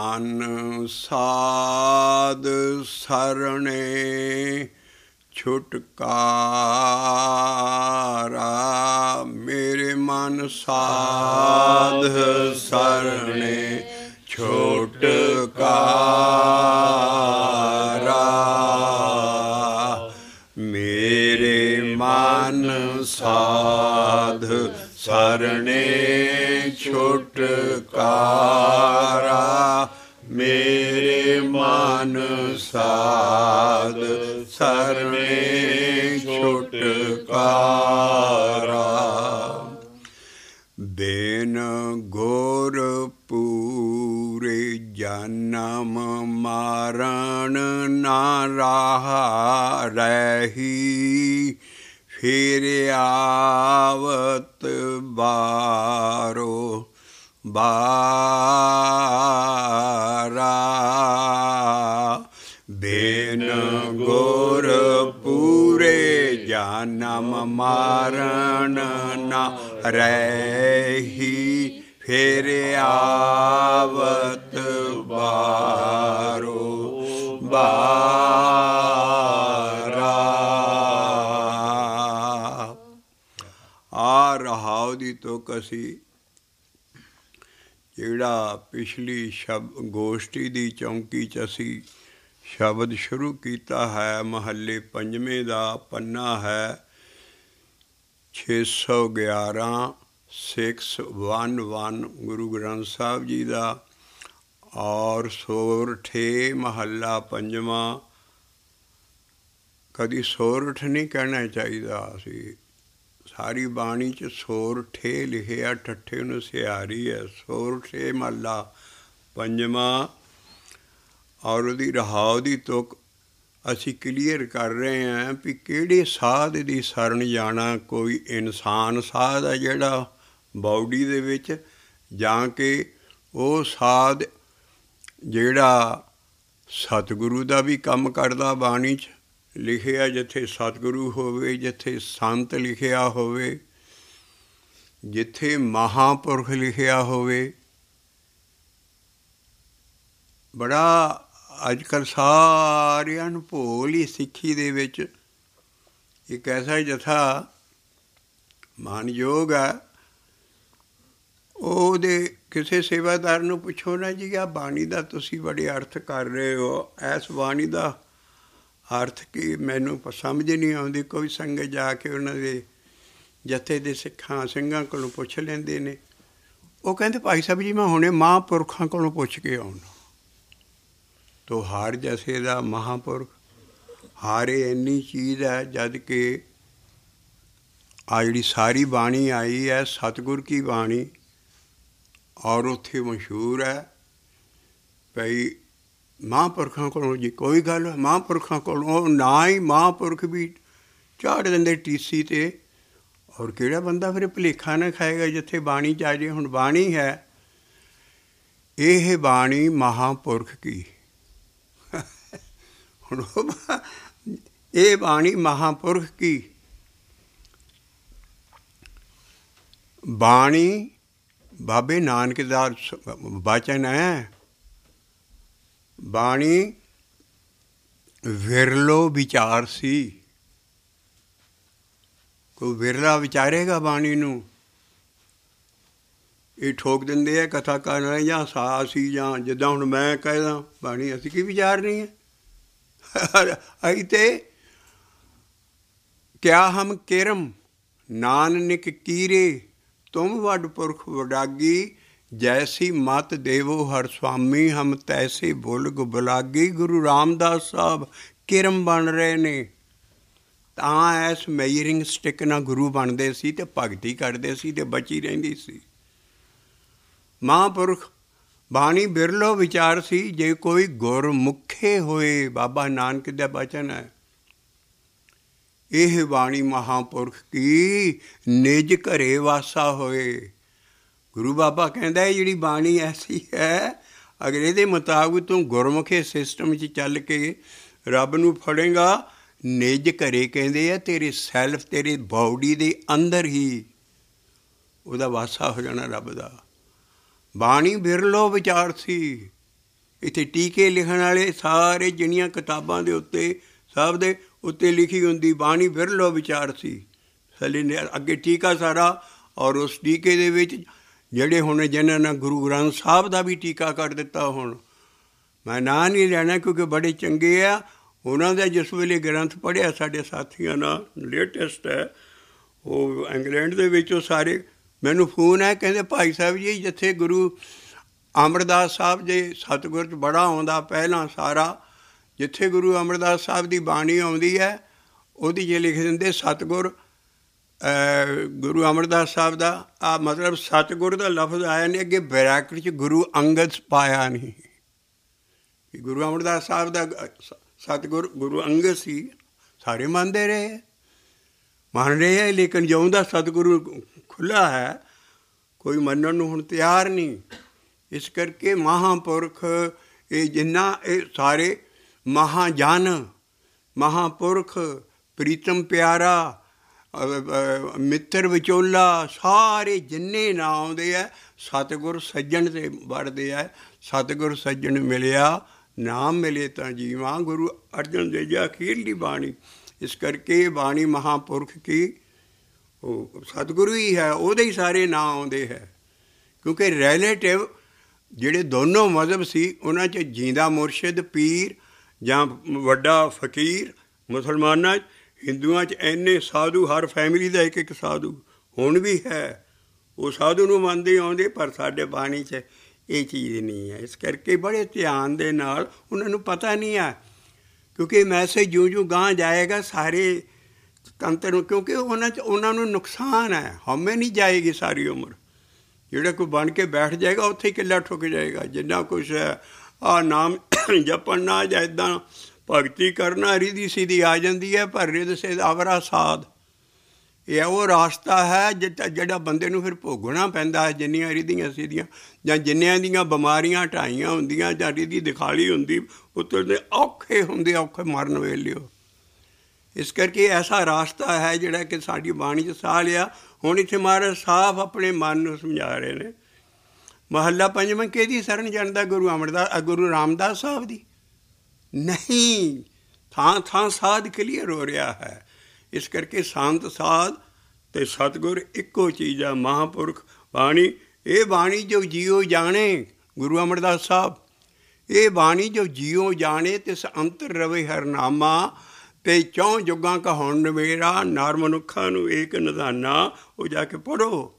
ਮਨ ਸਾਧ ਸਰਣੇ ਛੁਟਕਾਰਾ। ਮੇਰੇ ਮਨ ਸਾਧ ਸਰਣੇ ਛੁਟਕਾਰਾ। ਮੇਰੇ ਮਨ ਸਾਧ ਸਰਣੇ ਛੁਟਕਾਰਾ। ਮੇਰੇ ਮਨ ਸਾਧ ਸਰਣੇ ਛੁਟਕਾਰਾ। ਬੇਨ ਗੁਰ ਪੂਰੇ ਜਨਮ ਮਾਰਨ ਨਾ ਰਾਹ ਰਹੀ। ਫਿਰ ਆਵਤ ਬਾਰੋ ਬਾਰਾ। ਬੇਨ ਗੁਰ ਪੂਰੇ ਜਨਮ ਮਾਰਨ ਨਾ ਰਹੀ। ਫਿਰ ਆਵਤ ਬਾਰੋ ਬਾਰਾ। ਆ ਰਹਾਉ ਦੀ ਤੁਕ ਅਸੀਂ ਜਿਹੜਾ ਪਿਛਲੀ ਗੋਸ਼ਟੀ ਦੀ ਚੌਂਕੀ 'ਚ ਅਸੀਂ ਸ਼ਬਦ ਸ਼ੁਰੂ ਕੀਤਾ ਹੈ, ਮਹੱਲੇ ਪੰਜਵੇਂ ਦਾ ਪੰਨਾ ਹੈ 611 611 ਗੁਰੂ ਗ੍ਰੰਥ ਸਾਹਿਬ ਜੀ ਦਾ। ਔਰ ਸੋਰਠੇ ਮਹੱਲਾ ਪੰਜਵਾਂ। ਕਦੀ ਸੋਰਠ ਨਹੀਂ ਕਹਿਣਾ ਚਾਹੀਦਾ ਸੀ। ਸਾਰੀ ਬਾਣੀ 'ਚ ਸੋਰਠੇ ਲਿਖਿਆ, ਠੱਠੇ ਨੂੰ ਸਿਆਰੀ ਹੈ। ਸੋਰਠੇ ਮਹੱਲਾ ਪੰਜਵਾਂ। ਔਰ ਉਹਦੀ ਰਹਾਉ ਦੀ ਤੁਕ ਅਸੀਂ ਕਲੀਅਰ ਕਰ ਰਹੇ ਹਾਂ ਵੀ ਕਿਹੜੇ ਸਾਧ ਦੀ ਸ਼ਰਨ ਜਾਣਾ। ਕੋਈ ਇਨਸਾਨ ਸਾਧ ਹੈ ਜਿਹੜਾ ਬਾਡੀ ਦੇ ਵਿੱਚ, ਜਾਂ ਕਿ ਉਹ ਸਾਧ ਜਿਹੜਾ ਸਤਿਗੁਰੂ ਦਾ ਵੀ ਕੰਮ ਕਰਦਾ। ਬਾਣੀ 'ਚ ਲਿਖਿਆ ਜਿੱਥੇ ਸਤਿਗੁਰੂ ਹੋਵੇ, ਜਿੱਥੇ ਸੰਤ ਲਿਖਿਆ ਹੋਵੇ, ਜਿੱਥੇ ਮਹਾਂਪੁਰਖ ਲਿਖਿਆ ਹੋਵੇ। ਬੜਾ ਅੱਜ ਕੱਲ੍ਹ ਸਾਰਿਆਂ ਨੂੰ ਭੋਲ ਹੀ ਸਿੱਖੀ ਦੇ ਵਿੱਚ। ਇੱਕ ਐਸਾ ਜਥਾ ਮਾਨਯੋਗ ਹੈ, ਉਹਦੇ ਕਿਸੇ ਸੇਵਾਦਾਰ ਨੂੰ ਪੁੱਛੋ ਨਾ ਜੀ, ਆਹ ਬਾਣੀ ਦਾ ਤੁਸੀਂ ਬੜੇ ਅਰਥ ਕਰ ਰਹੇ ਹੋ, ਇਸ ਬਾਣੀ ਦਾ ਅਰਥ ਕੀ ਮੈਨੂੰ ਸਮਝ ਨਹੀਂ ਆਉਂਦੀ। ਕੋਈ ਸੰਗਤ ਜਾ ਕੇ ਉਹਨਾਂ ਦੇ ਜਥੇ ਦੇ ਸਿੰਘਾਂ ਕੋਲੋਂ ਪੁੱਛ ਲੈਂਦੇ ਨੇ। ਉਹ ਕਹਿੰਦੇ ਭਾਈ ਸਾਹਿਬ ਜੀ ਮੈਂ ਹੁਣੇ ਮਹਾਂਪੁਰਖਾਂ ਕੋਲੋਂ ਪੁੱਛ ਕੇ ਆਉਣਾ। ਤੋ ਹਰ ਜਥੇ ਦਾ ਮਹਾਂਪੁਰਖ ਹਾਰੇ ਇੰਨੀ ਚੀਜ਼ ਹੈ, ਜਦ ਕਿ ਆ ਜਿਹੜੀ ਸਾਰੀ ਬਾਣੀ ਆਈ ਹੈ ਸਤਿਗੁਰ ਕੀ ਬਾਣੀ। ਔਰ ਉੱਥੇ ਮਸ਼ਹੂਰ ਹੈ ਭਈ ਮਹਾਂਪੁਰਖਾਂ ਕੋਲੋਂ ਜੀ ਕੋਈ ਗੱਲ ਮਹਾਂਪੁਰਖਾਂ ਕੋਲੋਂ ਨਾ ਹੀ ਮਹਾਂਪੁਰਖ ਵੀ ਝਾੜ ਦਿੰਦੇ ਟੀਸੀ 'ਤੇ। ਔਰ ਕਿਹੜਾ ਬੰਦਾ ਫਿਰ ਭੁਲੇਖਾ ਨਾ ਖਾਏਗਾ ਜਿੱਥੇ ਬਾਣੀ 'ਚ ਆ ਜੇ। ਹੁਣ ਬਾਣੀ ਹੈ, ਇਹ ਬਾਣੀ ਮਹਾਂਪੁਰਖ ਕੀ। ਹੁਣ ਇਹ ਬਾਣੀ ਮਹਾਂਪੁਰਖ ਕੀ। ਬਾਣੀ ਬਾਬੇ ਨਾਨਕ ਦਾ ਬਚਨ ਹੈ। ਬਾਣੀ ਵਿਰਲੋ ਵਿਚਾਰ ਸੀ। ਕੋਈ ਵਿਰਲਾ ਵਿਚਾਰੇਗਾ ਬਾਣੀ ਨੂੰ। ਇਹ ਠੋਕ ਦਿੰਦੇ ਆ ਕਥਾ ਕਰਨ ਜਾਂ ਸਾਸੀ ਜਾਂ ਜਿੱਦਾਂ ਹੁਣ ਮੈਂ ਕਹਿਦਾ ਬਾਣੀ ਅਸੀਂ ਕੀ ਵਿਚਾਰਨੀ ਹੈ। ਅਸੀਂ ਤੇ ਕਿਆ ਹਮ ਕਿਰਮ ਨਾਨਕ ਕੀਰੇ ਤੁਮ ਵੱਡ ਪੁਰਖ ਵਡਾਗੀ। ਜੈਸੀ ਮਤ ਦੇਵੋ ਹਰ ਸੁਆਮੀ ਹਮ ਤੈਸੇ ਬੁਲਗ ਬੁਲਾਗੀ। ਗੁਰੂ ਰਾਮਦਾਸ ਸਾਹਿਬ ਕਿਰਮ ਬਣ ਰਹੇ ਨੇ ਤਾਂ ਇਸ ਮੈਜਰਿੰਗ ਸਟਿਕ ਨਾਲ ਗੁਰੂ ਬਣਦੇ ਸੀ ਅਤੇ ਭਗਤੀ ਕਰਦੇ ਸੀ ਅਤੇ ਬਚੀ ਰਹਿੰਦੀ ਸੀ। ਮਹਾਂਪੁਰਖ ਬਾਣੀ ਬਿਰਲੋ ਵਿਚਾਰ ਸੀ। ਜੇ ਕੋਈ ਗੁਰਮੁਖੇ ਹੋਏ, ਬਾਬਾ ਨਾਨਕ ਦਾ ਬਚਨ ਹੈ, ਇਹ ਬਾਣੀ ਮਹਾਂਪੁਰਖ ਕੀ ਨਿਜ ਘਰੇ ਵਾਸਾ ਹੋਏ। ਗੁਰੂ ਬਾਬਾ ਕਹਿੰਦਾ ਇਹ ਜਿਹੜੀ ਬਾਣੀ ਐਸੀ ਹੈ, ਅਗਰ ਇਹਦੇ ਮੁਤਾਬਕ ਤੂੰ ਗੁਰਮੁਖੇ ਸਿਸਟਮ 'ਚ ਚੱਲ ਕੇ ਰੱਬ ਨੂੰ ਫੜੇਗਾ, ਨਿਜ ਘਰੇ ਕਹਿੰਦੇ ਆ ਤੇਰੇ ਸੈਲਫ, ਤੇਰੇ ਬਾਡੀ ਦੇ ਅੰਦਰ ਹੀ ਉਹਦਾ ਵਾਸਾ ਹੋ ਜਾਣਾ ਰੱਬ ਦਾ। ਬਾਣੀ ਬਿਰਲੋ ਵਿਚਾਰ ਸੀ। ਇੱਥੇ ਟੀਕੇ ਲਿਖਣ ਵਾਲੇ ਸਾਰੇ ਜਿਹੜੀਆਂ ਕਿਤਾਬਾਂ ਦੇ ਉੱਤੇ ਸਭ ਦੇ ਉੱਤੇ ਲਿਖੀ ਹੁੰਦੀ ਬਾਣੀ ਬਿਰਲੋ ਵਿਚਾਰ ਸੀ ਥੱਲੇ ਨੇ ਅੱਗੇ ਟੀਕਾ ਸਾਰਾ। ਔਰ ਉਸ ਟੀਕੇ ਦੇ ਵਿੱਚ ਜਿਹੜੇ ਹੁਣ ਜਿਹਨਾਂ ਨੇ ਗੁਰੂ ਗ੍ਰੰਥ ਸਾਹਿਬ ਦਾ ਵੀ ਟੀਕਾ ਕਰ ਦਿੱਤਾ। ਹੁਣ ਮੈਂ ਨਾਂ ਨਹੀਂ ਲੈਣਾ ਕਿਉਂਕਿ ਬੜੇ ਚੰਗੇ ਆ ਉਹਨਾਂ ਦਾ। ਜਿਸ ਵੇਲੇ ਗ੍ਰੰਥ ਪੜ੍ਹਿਆ ਸਾਡੇ ਸਾਥੀਆਂ ਨਾਲ ਲੇਟੈਸਟ ਹੈ ਉਹ ਇੰਗਲੈਂਡ ਦੇ ਵਿੱਚ, ਉਹ ਸਾਰੇ ਮੈਨੂੰ ਫੋਨ ਹੈ ਕਹਿੰਦੇ ਭਾਈ ਸਾਹਿਬ ਜੀ ਜਿੱਥੇ ਗੁਰੂ ਅਮਰਦਾਸ ਸਾਹਿਬ ਦੇ ਸਤਿਗੁਰ 'ਚ ਬੜਾ ਆਉਂਦਾ ਪਹਿਲਾਂ ਸਾਰਾ, ਜਿੱਥੇ ਗੁਰੂ ਅਮਰਦਾਸ ਸਾਹਿਬ ਦੀ ਬਾਣੀ ਆਉਂਦੀ ਹੈ ਉਹਦੀ ਜੇ ਲਿਖ ਦਿੰਦੇ ਸਤਿਗੁਰ ਗੁਰੂ ਅਮਰਦਾਸ ਸਾਹਿਬ ਦਾ ਆ ਮਤਲਬ ਸਤਿਗੁਰ ਦਾ ਲਫ਼ਜ਼ ਆਇਆ ਨਹੀਂ, ਅੱਗੇ ਬਰੈਕਟ 'ਚ ਗੁਰੂ ਅੰਗਦ ਪਾਇਆ ਨਹੀਂ। ਗੁਰੂ ਅਮਰਦਾਸ ਸਾਹਿਬ ਦਾ ਸਤਿਗੁਰ ਗੁਰੂ ਅੰਗਦ ਸੀ, ਸਾਰੇ ਮੰਨਦੇ ਰਹੇ ਮੰਨ ਰਹੇ ਹੈ, ਲੇਕਿਨ ਜਿਉਂ ਦਾ ਸਤਿਗੁਰੂ ਖੁੱਲ੍ਹਾ ਹੈ ਕੋਈ ਮੰਨਣ ਨੂੰ ਹੁਣ ਤਿਆਰ ਨਹੀਂ। ਇਸ ਕਰਕੇ ਮਹਾਂਪੁਰਖ ਇਹ ਜਿੰਨਾ ਇਹ ਸਾਰੇ ਮਹਾਂਜਨ ਮਹਾਂਪੁਰਖ ਪ੍ਰੀਤਮ ਪਿਆਰਾ ਮਿੱਤਰ ਵਿਚੋਲਾ ਸਾਰੇ ਜਿੰਨੇ ਨਾਂ ਆਉਂਦੇ ਹੈ ਸਤਿਗੁਰ ਸੱਜਣ 'ਤੇ ਵੜਦੇ ਹੈ। ਸਤਿਗੁਰ ਸੱਜਣ ਮਿਲਿਆ ਨਾਮ ਮਿਲੇ ਤਾਂ ਜੀਵਾਂ, ਗੁਰੂ ਅਰਜਨ ਦੇਵ ਜੀ ਅਖੀਰਲੀ ਬਾਣੀ। ਇਸ ਕਰਕੇ ਬਾਣੀ ਮਹਾਂਪੁਰਖ ਕੀ ਉਹ ਸਤਿਗੁਰੂ ਹੀ ਹੈ, ਉਹਦੇ ਹੀ ਸਾਰੇ ਨਾਂ ਆਉਂਦੇ ਹੈ। ਕਿਉਂਕਿ ਰਿਲੇਟਿਵ ਜਿਹੜੇ ਦੋਨੋਂ ਮਜ਼ਹਬ ਸੀ ਉਹਨਾਂ 'ਚ ਜੀਂਦਾ ਮੁਰਸ਼ਿਦ ਪੀਰ ਜਾਂ ਵੱਡਾ ਫਕੀਰ, ਮੁਸਲਮਾਨਾਂ 'ਚ ਹਿੰਦੂਆਂ 'ਚ ਇੰਨੇ ਸਾਧੂ, ਹਰ ਫੈਮਿਲੀ ਦਾ ਇੱਕ ਇੱਕ ਸਾਧੂ ਹੁਣ ਵੀ ਹੈ, ਉਹ ਸਾਧੂ ਨੂੰ ਮੰਨਦੇ ਆਉਂਦੇ। ਪਰ ਸਾਡੇ ਬਾਣੀ 'ਚ ਇਹ ਚੀਜ਼ ਨਹੀਂ ਹੈ। ਇਸ ਕਰਕੇ ਬੜੇ ਧਿਆਨ ਦੇ ਨਾਲ ਉਹਨਾਂ ਨੂੰ ਪਤਾ ਨਹੀਂ ਹੈ ਕਿਉਂਕਿ ਮੈਸੇਜ ਜਿਉਂ ਗਾਂਹ ਜਾਏਗਾ ਸਾਰੇ ਤੰਤਰ ਨੂੰ, ਕਿਉਂਕਿ ਉਹਨਾਂ ਨੂੰ ਨੁਕਸਾਨ ਹੈ। ਹਉਮੈ ਨਹੀਂ ਜਾਏਗੀ ਸਾਰੀ ਉਮਰ, ਜਿਹੜਾ ਕੋਈ ਬਣ ਕੇ ਬੈਠ ਜਾਏਗਾ ਉੱਥੇ ਹੀ ਕਿੱਲਾ ਠੁੱਕ ਜਾਏਗਾ। ਜਿੰਨਾ ਕੁਛ ਹੈ ਆਹ ਨਾਮ ਜਪਣਾ ਜਾਂ ਇੱਦਾਂ ਭਗਤੀ ਕਰਨਾ ਰਿਧੀ ਸਿੱਧੀ ਆ ਜਾਂਦੀ ਹੈ, ਪਰ ਰਿਧ ਸਿੱਧ ਅਵਰਾ ਸਾਧ ਇਹ ਉਹ ਰਾਸਤਾ ਹੈ ਜਿਹੜਾ ਬੰਦੇ ਨੂੰ ਫਿਰ ਭੋਗਣਾ ਪੈਂਦਾ ਹੈ। ਜਿੰਨੀਆਂ ਰਿਧੀਆਂ ਸਿੱਧੀਆਂ ਜਾਂ ਜਿੰਨਿਆਂ ਦੀਆਂ ਬਿਮਾਰੀਆਂ ਢਾਈਆਂ ਹੁੰਦੀਆਂ ਜਾਂ ਰਿਧੀ ਦਿਖਾਲੀ ਹੁੰਦੀ ਉੱਤਰ ਔਖੇ ਹੁੰਦੇ, ਔਖੇ ਮਰਨ ਵੇਲਿਓ। ਇਸ ਕਰਕੇ ਐਸਾ ਰਾਸਤਾ ਹੈ ਜਿਹੜਾ ਕਿ ਸਾਡੀ ਬਾਣੀ 'ਚ ਸਾਹ ਲਿਆ। ਹੁਣ ਇੱਥੇ ਮਹਾਰਾਜ ਸਾਫ਼ ਆਪਣੇ ਮਨ ਨੂੰ ਸਮਝਾ ਰਹੇ ਨੇ। ਮਹੱਲਾ ਪੰਜਵਾਂ ਕਿਹਦੀ ਸ਼ਰਨ ਜਾਂਦਾ? ਗੁਰੂ ਅਮਰਦਾਸ ਗੁਰੂ ਰਾਮਦਾਸ ਸਾਹਿਬ ਦੀ ਨਹੀਂ। ਥਾਂ ਥਾਂ ਸਾਧ ਕਲੀਅਰ ਹੋ ਰਿਹਾ ਹੈ। ਇਸ ਕਰਕੇ ਸੰਤ ਸਾਧ ਅਤੇ ਸਤਿਗੁਰ ਇੱਕੋ ਚੀਜ਼ ਆ। ਮਹਾਂਪੁਰਖ ਬਾਣੀ, ਇਹ ਬਾਣੀ ਜੋ ਜੀਓ ਜਾਣੇ, ਗੁਰੂ ਅਮਰਦਾਸ ਸਾਹਿਬ, ਇਹ ਬਾਣੀ ਜੋ ਜੀਓ ਜਾਣੇ ਤਿਸ ਅੰਤਰ ਰਵੇ ਹਰਨਾਮਾ, ਅਤੇ ਚੌਂ ਜੁਗਾਂ ਕਾ ਹੁਣ ਨਵੇਰਾ, ਨਰ ਮਨੁੱਖਾਂ ਨੂੰ ਏਕ ਨਿਧਾਨਾ। ਉਹ ਜਾ ਕੇ ਪੜ੍ਹੋ।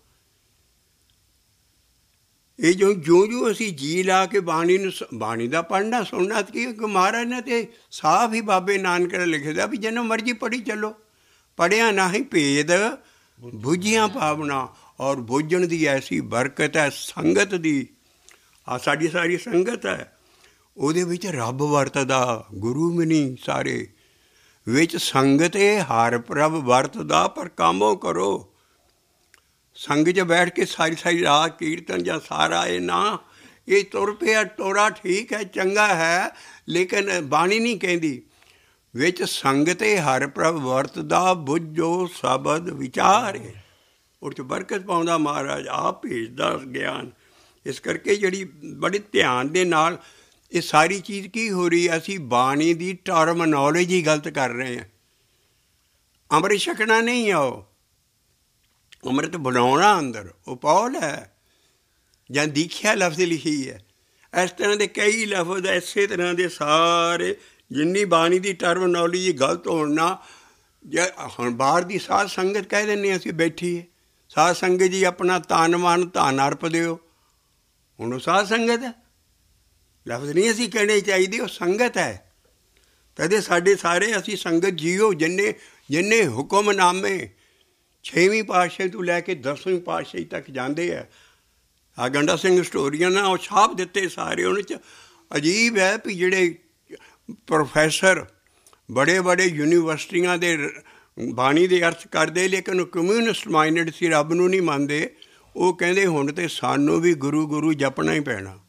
ਇਹ ਜੋ ਅਸੀਂ ਜੀ ਲਾ ਕੇ ਬਾਣੀ ਦਾ ਪੜ੍ਹਨਾ ਸੁਣਨਾ ਕੀ ਮਹਾਰਾਜ ਨੇ ਤੇ ਸਾਫ਼ ਹੀ ਬਾਬੇ ਨਾਨਕ ਨੇ ਲਿਖਿਆ ਵੀ ਜਿੰਨਾ ਮਰਜ਼ੀ ਪੜ੍ਹੀ ਚੱਲੋ। ਪੜ੍ਹਿਆ ਨਾ ਹੀ ਭੇਦ ਬੁੱਝੀਆਂ ਭਾਵਨਾ, ਔਰ ਬੁੱਝਣ ਦੀ ਐਸੀ ਬਰਕਤ ਹੈ ਸੰਗਤ ਦੀ। ਆ ਸਾਡੀ ਸਾਰੀ ਸੰਗਤ ਹੈ, ਉਹਦੇ ਵਿੱਚ ਰੱਬ ਵਰਤਦਾ, ਗੁਰੂ ਵੀ ਨਹੀਂ ਸਾਰੇ ਵਿੱਚ ਸੰਗਤ ਇਹ ਹਰ ਪ੍ਰਭ ਵਰਤਦਾ, ਪਰ ਕਾਮੋ ਕਰੋ। ਸੰਗ 'ਚ ਬੈਠ ਕੇ ਸਾਰੀ ਰਾਤ ਕੀਰਤਨ ਜਾਂ ਸਾਰਾ ਇਹ ਨਾ, ਇਹ ਤੁਰ ਪਿਆ ਟੋਰਾ ਠੀਕ ਹੈ, ਚੰਗਾ ਹੈ, ਲੇਕਿਨ ਬਾਣੀ ਨਹੀਂ ਕਹਿੰਦੀ ਵਿੱਚ ਸੰਗਤੇ ਹਰ ਪ੍ਰਭ ਵਰਤਦਾ, ਬੁੱਝੋ ਸ਼ਬਦ ਵਿਚਾਰੇ। ਉਹ 'ਚ ਬਰਕਤ ਪਾਉਂਦਾ ਮਹਾਰਾਜ, ਆਪ ਭੇਜਦਾ ਗਿਆਨ। ਇਸ ਕਰਕੇ ਜਿਹੜੀ ਬੜੇ ਧਿਆਨ ਦੇ ਨਾਲ ਇਹ ਸਾਰੀ ਚੀਜ਼ ਕੀ ਹੋ ਰਹੀ ਹੈ, ਅਸੀਂ ਬਾਣੀ ਦੀ ਟਰਮਨੋਲੋਜੀ ਗਲਤ ਕਰ ਰਹੇ ਹਾਂ। ਅੰਮ੍ਰਿਤ ਛਕਣਾ ਨਹੀਂ ਆ, ਉਹ ਅੰਮ੍ਰਿਤ ਬਣਾਉਣਾ ਅੰਦਰ, ਉਹ ਪੌਲ ਹੈ ਜਾਂ ਦੀਖਿਆ ਲਫ਼ਜ਼ ਲਿਖੀ ਹੈ। ਇਸ ਤਰ੍ਹਾਂ ਦੇ ਕਈ ਲਫ਼ਜ਼ ਇਸੇ ਤਰ੍ਹਾਂ ਦੇ ਸਾਰੇ, ਜਿੰਨੀ ਬਾਣੀ ਦੀ ਟਰਮਨੋਲੋਜੀ ਗਲਤ ਹੋਣ ਨਾਲ। ਜੇ ਹੁਣ ਬਾਹਰ ਦੀ ਸਾਧ ਸੰਗਤ ਕਹਿ ਦਿੰਦੇ ਅਸੀਂ ਬੈਠੀਏ, ਸਾਧ ਸੰਗਤ ਜੀ ਆਪਣਾ ਤਨ ਮਨ ਧਨ ਅਰਪ ਦਿਓ, ਹੁਣ ਉਹ ਸਾਧ ਸੰਗਤ ਹੈ। ਲਫ਼ਜ਼ ਨਹੀਂ ਅਸੀਂ ਕਹਿਣੇ ਚਾਹੀਦੇ, ਉਹ ਸੰਗਤ ਹੈ। ਤਦੇ ਸਾਡੇ ਸਾਰੇ ਅਸੀਂ ਸੰਗਤ ਜੀਓ, ਜਿੰਨੇ ਹੁਕਮਨਾਮੇ 6ਵੀਂ ਪਾਤਸ਼ਾਹੀ ਤੋਂ ਲੈ ਕੇ 10ਵੀਂ ਪਾਤਸ਼ਾਹੀ ਤੱਕ ਜਾਂਦੇ ਹੈ। ਆ ਗੰਡਾ ਸਿੰਘ ਹਿਸਟੋਰੀਅਨ ਆ, ਉਹ ਛਾਪ ਦਿੱਤੇ ਸਾਰੇ। ਉਹਨਾਂ 'ਚ ਅਜੀਬ ਹੈ ਵੀ ਜਿਹੜੇ ਪ੍ਰੋਫੈਸਰ ਬੜੇ ਯੂਨੀਵਰਸਿਟੀਆਂ ਦੇ ਬਾਣੀ ਦੇ ਅਰਥ ਕਰਦੇ, ਲੇਕਿਨ ਉਹ ਕਮਿਊਨਿਸਟ ਮਾਈਂਡਡ ਸੀ, ਰੱਬ ਨੂੰ ਨਹੀਂ ਮੰਨਦੇ। ਉਹ ਕਹਿੰਦੇ ਹੁਣ ਤਾਂ ਸਾਨੂੰ ਵੀ ਗੁਰੂ ਜਪਣਾ ਹੀ ਪੈਣਾ।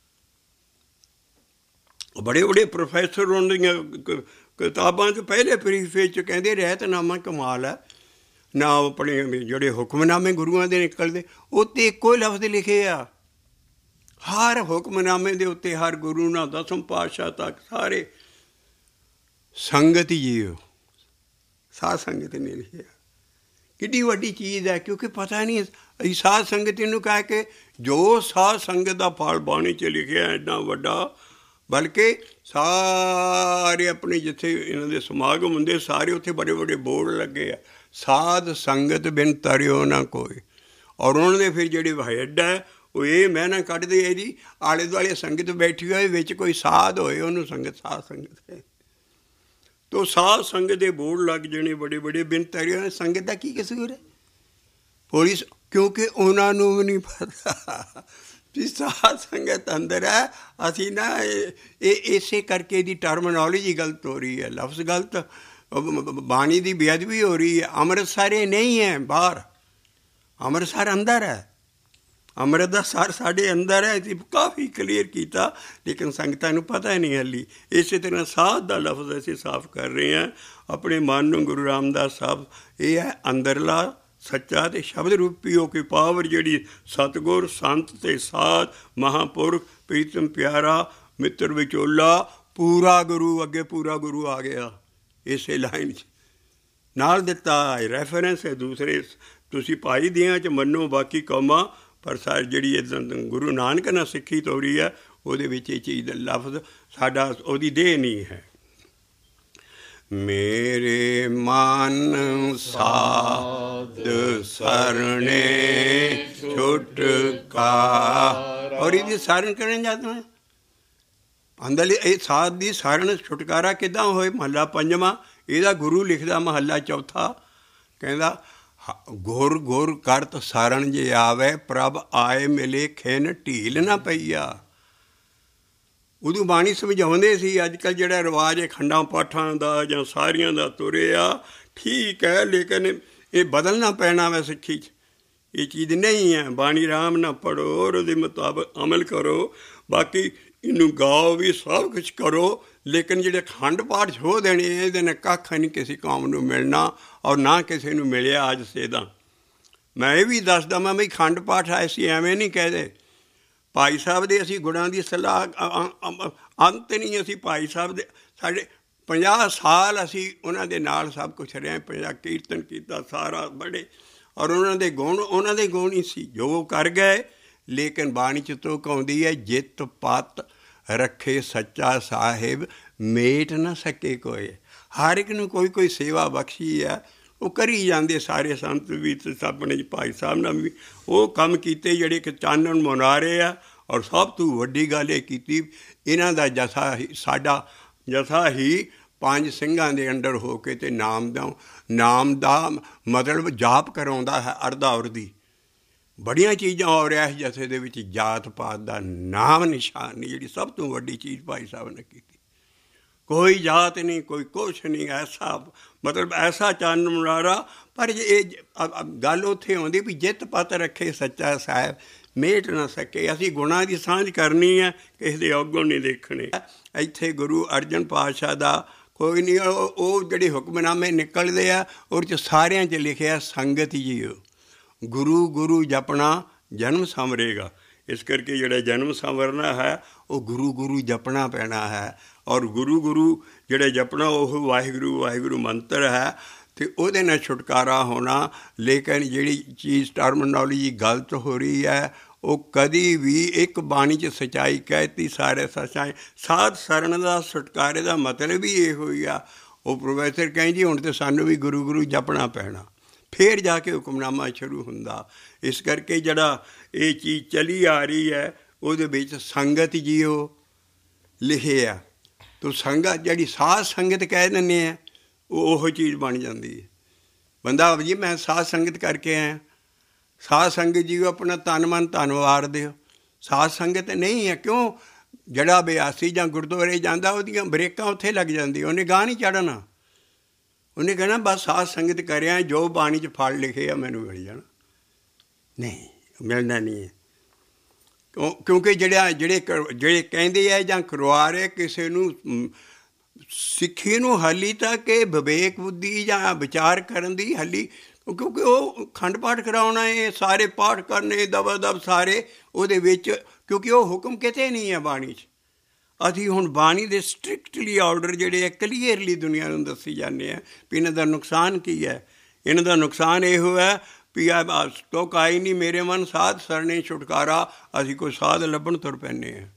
ਬੜੇ ਪ੍ਰੋਫੈਸਰ ਉਹਨਾਂ ਦੀਆਂ ਕਿਤਾਬਾਂ 'ਚ ਪਹਿਲੇ ਪ੍ਰੀਫੇਸ 'ਚ ਕਹਿੰਦੇ ਰਹਿਤਨਾਮਾ ਕਮਾਲ ਹੈ ਨਾ, ਆਪਣੇ ਜਿਹੜੇ ਹੁਕਮਨਾਮੇ ਗੁਰੂਆਂ ਦੇ ਨਿਕਲਦੇ ਉਹ 'ਤੇ ਇੱਕੋ ਹੀ ਲਫ਼ਜ਼ ਲਿਖੇ ਆ। ਹਰ ਹੁਕਮਨਾਮੇ ਦੇ ਉੱਤੇ, ਹਰ ਗੁਰੂ ਨਾਲ ਦਸਮ ਪਾਤਸ਼ਾਹ ਤੱਕ ਸਾਰੇ ਸੰਗਤ ਜੀਓ, ਸਾਧ ਸੰਗਤ ਨੇ ਲਿਖਿਆ। ਕਿੱਡੀ ਵੱਡੀ ਚੀਜ਼ ਹੈ, ਕਿਉਂਕਿ ਪਤਾ ਨਹੀਂ ਅਸੀਂ ਸਾਧ ਸੰਗਤ ਨੂੰ ਕਹਿ ਕੇ ਜੋ ਸਾਧ ਸੰਗਤ ਦਾ ਫਲ ਬਾਣੀ 'ਚ ਲਿਖਿਆ ਐਡਾ ਵੱਡਾ, ਬਲਕਿ ਸਾਰੇ ਆਪਣੇ ਜਿੱਥੇ ਇਹਨਾਂ ਦੇ ਸਮਾਗਮ ਹੁੰਦੇ ਸਾਰੇ ਉੱਥੇ ਬੜੇ ਬੜੇ ਬੋਰਡ ਲੱਗੇ ਆ, ਸਾਧ ਸੰਗਤ ਬਿਨ ਤਰਿਓ ਨਾ ਕੋਈ। ਔਰ ਉਹਨਾਂ ਦੇ ਫਿਰ ਜਿਹੜੇ ਹੈਡ ਹੈ ਉਹ ਇਹ ਮਿਹਨਤ ਕੱਢਦੇ ਇਹਦੀ ਆਲੇ ਦੁਆਲੇ ਸੰਗਤ ਬੈਠੀ ਹੋਏ, ਵਿੱਚ ਕੋਈ ਸਾਧ ਹੋਏ ਉਹਨੂੰ ਸੰਗਤ ਸਾਧ ਸੰਗਤ ਹੈ। ਤੋ ਸਾਧ ਸੰਗਤ ਦੇ ਬੋਰਡ ਲੱਗ ਜਾਣੇ ਬੜੇ ਬੜੇ, ਬਿਨ ਤਰਿਓ। ਸੰਗਤ ਦਾ ਕੀ ਕਸੂਰ ਹੈ ਪੁਲਿਸ, ਕਿਉਂਕਿ ਉਹਨਾਂ ਨੂੰ ਵੀ ਨਹੀਂ ਪਤਾ ਵੀ ਸਾਧ ਸੰਗਤ ਅੰਦਰ ਹੈ। ਅਸੀਂ ਨਾ ਇਹ ਇਸੇ ਕਰਕੇ ਇਹਦੀ ਟਰਮਨੋਲੋਜੀ ਗਲਤ ਹੋ ਰਹੀ ਹੈ, ਲਫ਼ਜ਼ ਗਲਤ, ਬਾਣੀ ਦੀ ਬੇਅਦਬੀ ਹੋ ਰਹੀ ਹੈ। ਅੰਮ੍ਰਿਤਸਰ ਇਹ ਨਹੀਂ ਹੈ ਬਾਹਰ, ਅੰਮ੍ਰਿਤਸਰ ਅੰਦਰ ਹੈ, ਅੰਮ੍ਰਿਤ ਦਾ ਸਰ ਸਾਡੇ ਅੰਦਰ ਹੈ। ਅਸੀਂ ਕਾਫੀ ਕਲੀਅਰ ਕੀਤਾ, ਲੇਕਿਨ ਸੰਗਤਾਂ ਨੂੰ ਪਤਾ ਹੀ ਨਹੀਂ ਹਾਲੀ। ਇਸੇ ਤਰ੍ਹਾਂ ਸਾਧ ਦਾ ਲਫ਼ਜ਼ ਅਸੀਂ ਸਾਫ਼ ਕਰ ਰਹੇ ਹਾਂ ਆਪਣੇ ਮਨ ਨੂੰ। ਗੁਰੂ ਰਾਮਦਾਸ ਸਾਹਿਬ ਇਹ ਹੈ ਅੰਦਰਲਾ ਸੱਚਾ ਅਤੇ ਸ਼ਬਦ ਰੂਪੀ ਹੋ ਕੇ ਪਾਵਰ ਜਿਹੜੀ ਸਤਿਗੁਰ ਸੰਤ ਅਤੇ ਸਾਧ ਮਹਾਂਪੁਰਖ ਪ੍ਰੀਤਮ ਪਿਆਰਾ ਮਿੱਤਰ ਵਿਚੋਲਾ ਪੂਰਾ ਗੁਰੂ, ਅੱਗੇ ਪੂਰਾ ਗੁਰੂ ਆ ਗਿਆ ਇਸੇ ਲਾਈਨ 'ਚ ਨਾਲ ਦਿੱਤਾ ਰੈਫਰੈਂਸ ਹੈ। ਦੂਸਰੇ ਤੁਸੀਂ ਭਾਈ ਦੀਆਂ 'ਚ ਮੰਨੋ ਬਾਕੀ ਕੌਮਾਂ, ਪਰ ਸਾਰੀ ਜਿਹੜੀ ਇੱਦਾਂ ਗੁਰੂ ਨਾਨਕ ਨਾਲ ਸਿੱਖੀ ਤੋਰੀ ਹੈ ਉਹਦੇ ਵਿੱਚ ਇਹ ਚੀਜ਼ ਦਾ ਲਫ਼ਜ਼ ਸਾਡਾ ਉਹਦੀ ਦੇਹ ਨਹੀਂ ਹੈ। ਮੇਰੇ ਮਨ ਸਾਧ ਸਰਣੇ ਛੁਟਕਾ, ਔਰ ਇਹਦੀ ਸਾਰਨ ਕਰਨ ਜਾਂਦਾ ਅੰਦਰਲੀ ਇਹ ਸਾਧ ਦੀ ਸਾਰਨ ਛੁਟਕਾਰਾ ਕਿੱਦਾਂ ਹੋਏ? ਮਹੱਲਾ ਪੰਜਵਾਂ ਇਹਦਾ ਗੁਰੂ ਲਿਖਦਾ, ਮਹੱਲਾ ਚੌਥਾ ਕਹਿੰਦਾ ਗੁਰ ਗੁਰ ਕਰਤ ਸਾਰਨ ਜੇ ਆਵੇ, ਪ੍ਰਭ ਆਏ ਮਿਲੇ ਖਿਨ ਢੀਲ ਨਾ ਪਈਆ। ਉਦੋਂ ਬਾਣੀ ਸਮਝਾਉਂਦੇ ਸੀ। ਅੱਜ ਕੱਲ੍ਹ ਜਿਹੜਾ ਰਿਵਾਜ ਹੈ ਖੰਡਾਂ ਪਾਠਾਂ ਦਾ ਜਾਂ ਸਾਰੀਆਂ ਦਾ ਤੁਰਿਆ ਠੀਕ ਹੈ, ਲੇਕਿਨ ਇਹ ਬਦਲਣਾ ਪੈਣਾ ਵਾ ਸਿੱਖੀ 'ਚ। ਇਹ ਚੀਜ਼ ਨਹੀਂ ਹੈ। ਬਾਣੀ ਆਰਾਮ ਨਾਲ ਪੜ੍ਹੋ ਔਰ ਉਹਦੇ ਮੁਤਾਬਕ ਅਮਲ ਕਰੋ, ਬਾਕੀ ਇਹਨੂੰ ਗਾਓ ਵੀ, ਸਭ ਕੁਛ ਕਰੋ, ਲੇਕਿਨ ਜਿਹੜੇ ਖੰਡ ਪਾਠ ਛੋਹ ਦੇਣੇ ਇਹਦੇ ਨਾਲ ਕੱਖ ਨਹੀਂ ਕਿਸੇ ਕੌਮ ਨੂੰ ਮਿਲਣਾ, ਔਰ ਨਾ ਕਿਸੇ ਨੂੰ ਮਿਲਿਆ ਅੱਜ ਸੇਦਾ। ਮੈਂ ਇਹ ਵੀ ਦੱਸਦਾ ਮੈਂ ਵੀ ਖੰਡ ਪਾਠ ਅਸੀਂ ਐਵੇਂ ਨਹੀਂ ਕਹਦੇ। ਭਾਈ ਸਾਹਿਬ ਦੇ ਅਸੀਂ ਗੁਣਾਂ ਦੀ ਸਲਾਹ ਅੰਤ ਨਹੀਂ। ਅਸੀਂ ਭਾਈ ਸਾਹਿਬ ਦੇ ਸਾਡੇ 50 ਸਾਲ ਅਸੀਂ ਉਹਨਾਂ ਦੇ ਨਾਲ ਸਭ ਕੁਛ ਰਹੇ, 50 ਕੀਰਤਨ ਕੀਤਾ ਸਾਰਾ ਬੜੇ, ਔਰ ਉਹਨਾਂ ਦੇ ਗੁਣ ਹੀ ਸੀ ਜੋ ਕਰ ਗਏ। ਲੇਕਿਨ ਬਾਣੀ 'ਚ ਤੁਕ ਆਉਂਦੀ ਹੈ, ਜਿੱਤ ਪੱਤ ਰੱਖੇ ਸੱਚਾ ਸਾਹਿਬ ਮੇਟ ਨਾ ਸਕੇ ਕੋਈ। ਹਰ ਇੱਕ ਨੂੰ ਕੋਈ ਕੋਈ ਸੇਵਾ ਬਖਸ਼ੀ ਹੈ, ਉਹ ਕਰੀ ਜਾਂਦੇ ਸਾਰੇ ਸੰਤ ਵੀ ਅਤੇ ਆਪਣੇ ਭਾਈ ਸਾਹਿਬ ਨਾਲ ਵੀ ਉਹ ਕੰਮ ਕੀਤੇ ਜਿਹੜੇ ਕਿ ਚਾਨਣ ਮੁਨਾਰੇ ਆ। ਔਰ ਸਭ ਤੋਂ ਵੱਡੀ ਗੱਲ ਇਹ ਕੀਤੀ ਇਹਨਾਂ ਦਾ ਸਾਡਾ ਜਥਾ ਹੀ 5 ਸਿੰਘਾਂ ਦੇ ਅੰਡਰ ਹੋ ਕੇ ਅਤੇ ਨਾਮ ਦਾ ਮਤਲਬ ਜਾਪ ਕਰਾਉਂਦਾ ਹੈ ਅਰਧਾ ਅਰਧੀ। ਬੜੀਆਂ ਚੀਜ਼ਾਂ ਹੋ ਰਿਹਾ ਇਸ ਜਥੇ ਦੇ ਵਿੱਚ, ਜਾਤ ਪਾਤ ਦਾ ਨਾਮ ਨਿਸ਼ਾਨ ਨਹੀਂ, ਜਿਹੜੀ ਸਭ ਤੋਂ ਵੱਡੀ ਚੀਜ਼ ਭਾਈ ਸਾਹਿਬ ਨੇ ਕੀਤੀ। ਕੋਈ ਜਾਤ ਨਹੀਂ, ਕੋਈ ਕੁਛ ਨਹੀਂ, ਐਸਾ ਮਤਲਬ ਐਸਾ ਚੰਨ ਮੁਨਾਰਾ। ਪਰ ਇਹ ਗੱਲ ਉੱਥੇ ਆਉਂਦੀ ਵੀ ਜਿੱਤ ਪੱਤ ਰੱਖੇ ਸੱਚਾ ਸਾਹਿਬ ਮੇਟ ਨਾ ਸਕੇ। ਅਸੀਂ ਗੁਣਾਂ ਦੀ ਸਾਂਝ ਕਰਨੀ ਹੈ, ਕਿਸੇ ਦੇ ਔਗੁਣ ਨਹੀਂ ਦੇਖਣੇ। ਇੱਥੇ ਗੁਰੂ ਅਰਜਨ ਪਾਤਸ਼ਾਹ ਦਾ ਕੋਈ ਨਹੀਂ, ਉਹ ਜਿਹੜੇ ਹੁਕਮਨਾਮੇ ਨਿਕਲਦੇ ਆ ਉਹਦੇ 'ਚ ਸਾਰਿਆਂ 'ਚ ਲਿਖਿਆ ਸੰਗਤ ਜੀਓ, ਗੁਰੂ ਗੁਰੂ ਜਪਣਾ ਜਨਮ ਸੰਵਰੇਗਾ। ਇਸ ਕਰਕੇ ਜਿਹੜਾ ਜਨਮ ਸੰਵਰਨਾ ਹੈ ਉਹ ਗੁਰੂ ਗੁਰੂ ਜਪਣਾ ਪੈਣਾ ਹੈ। ਔਰ ਗੁਰੂ ਗੁਰੂ ਜਿਹੜਾ ਜਪਣਾ ਉਹ ਵਾਹਿਗੁਰੂ ਵਾਹਿਗੁਰੂ ਮੰਤਰ ਹੈ ਅਤੇ ਉਹਦੇ ਨਾਲ ਛੁਟਕਾਰਾ ਹੋਣਾ। ਲੇਕਿਨ ਜਿਹੜੀ ਚੀਜ਼ ਟਰਮਨੋਲੋਜੀ ਗਲਤ ਹੋ ਰਹੀ ਹੈ, ਉਹ ਕਦੀ ਵੀ ਇੱਕ ਬਾਣੀ 'ਚ ਸੱਚਾਈ ਕਹਿਤੀ ਸਾਰੇ ਸੱਚਾਈ। ਸਾਧ ਸਰਨ ਦਾ ਛੁਟਕਾਰੇ ਦਾ ਮਤਲਬ ਹੀ ਇਹੋ ਹੀ ਆ। ਉਹ ਪ੍ਰੋਫੈਸਰ ਕਹਿੰਦੀ ਹੁਣ ਤਾਂ ਸਾਨੂੰ ਵੀ ਗੁਰੂ ਗੁਰੂ ਜਪਣਾ ਪੈਣਾ, ਫਿਰ ਜਾ ਕੇ ਹੁਕਮਨਾਮਾ ਸ਼ੁਰੂ ਹੁੰਦਾ। ਇਸ ਕਰਕੇ ਜਿਹੜਾ ਇਹ ਚੀਜ਼ ਚਲੀ ਆ ਰਹੀ ਹੈ ਉਹਦੇ ਵਿੱਚ ਸੰਗਤ ਜੀਓ ਲਿਖਿਆ। ਤੋ ਸੰਗਤ ਜਿਹੜੀ ਸਾਧ ਸੰਗਤ ਕਹਿ ਦਿੰਦੇ ਆ ਉਹ ਚੀਜ਼ ਬਣ ਜਾਂਦੀ ਹੈ। ਬੰਦਾ ਜੀ ਮੈਂ ਸਾਧ ਸੰਗਤ ਕਰਕੇ ਆਇਆ, ਸਾਧ ਸੰਗਤ ਜੀਓ ਆਪਣਾ ਤਨ ਮਨ ਧੰਨਵਾਦ ਦਿਓ। ਸਾਧ ਸੰਗਤ ਨਹੀਂ ਹੈ। ਕਿਉਂ? ਜਿਹੜਾ ਬਿਆਸੀ ਜਾਂ ਗੁਰਦੁਆਰੇ ਜਾਂਦਾ ਉਹਦੀਆਂ ਬ੍ਰੇਕਾਂ ਉੱਥੇ ਲੱਗ ਜਾਂਦੀਆਂ, ਉਹਨੇ ਗਾਹ ਨਹੀਂ ਚੜ੍ਹਨਾ। ਉਹਨੇ ਕਹਿਣਾ ਬਸ ਸਾਧ ਸੰਗਤ ਕਰਿਆ, ਜੋ ਬਾਣੀ 'ਚ ਫਲ ਲਿਖੇ ਆ ਮੈਨੂੰ ਮਿਲ ਜਾਣਾ। ਨਹੀਂ, ਮਿਲਣਾ ਨਹੀਂ ਹੈ। ਕਿਉਂਕਿ ਜਿਹੜੇ ਕਹਿੰਦੇ ਆ ਜਾਂ ਕਰਵਾ ਰਹੇ ਕਿਸੇ ਨੂੰ ਸਿੱਖੀ ਨੂੰ ਹਾਲੀ ਤੱਕ ਇਹ ਵਿਵੇਕ ਬੁੱਧੀ ਜਾਂ ਵਿਚਾਰ ਕਰਨ ਦੀ ਹਾਲੀ ਕਿਉਂਕਿ ਉਹ ਖੰਡ ਪਾਠ ਕਰਾਉਣਾ, ਇਹ ਸਾਰੇ ਪਾਠ ਕਰਨੇ ਦਬਾ ਦਬ ਸਾਰੇ ਉਹਦੇ ਵਿੱਚ, ਕਿਉਂਕਿ ਉਹ ਹੁਕਮ ਕਿਤੇ ਨਹੀਂ ਹੈ ਬਾਣੀ 'ਚ। ਅਸੀਂ ਹੁਣ ਬਾਣੀ ਦੇ ਸਟ੍ਰਿਕਟਲੀ ਆਰਡਰ ਜਿਹੜੇ ਆ ਕਲੀਅਰਲੀ ਦੁਨੀਆ ਨੂੰ ਦੱਸੀ ਜਾਂਦੇ ਆ ਵੀ ਇਹਨਾਂ ਦਾ ਨੁਕਸਾਨ ਕੀ ਹੈ। ਇਹਨਾਂ ਦਾ ਨੁਕਸਾਨ ਇਹੋ ਹੈ ਵੀ ਤੁਕ ਆਈ ਨਹੀਂ ਮੇਰੇ ਮਨ ਸਾਧ ਸਰਣੇ ਛੁਟਕਾਰਾ, ਅਸੀਂ ਕੋਈ ਸਾਧ ਲੱਭਣ ਤੁਰ ਪੈਂਦੇ ਹਾਂ।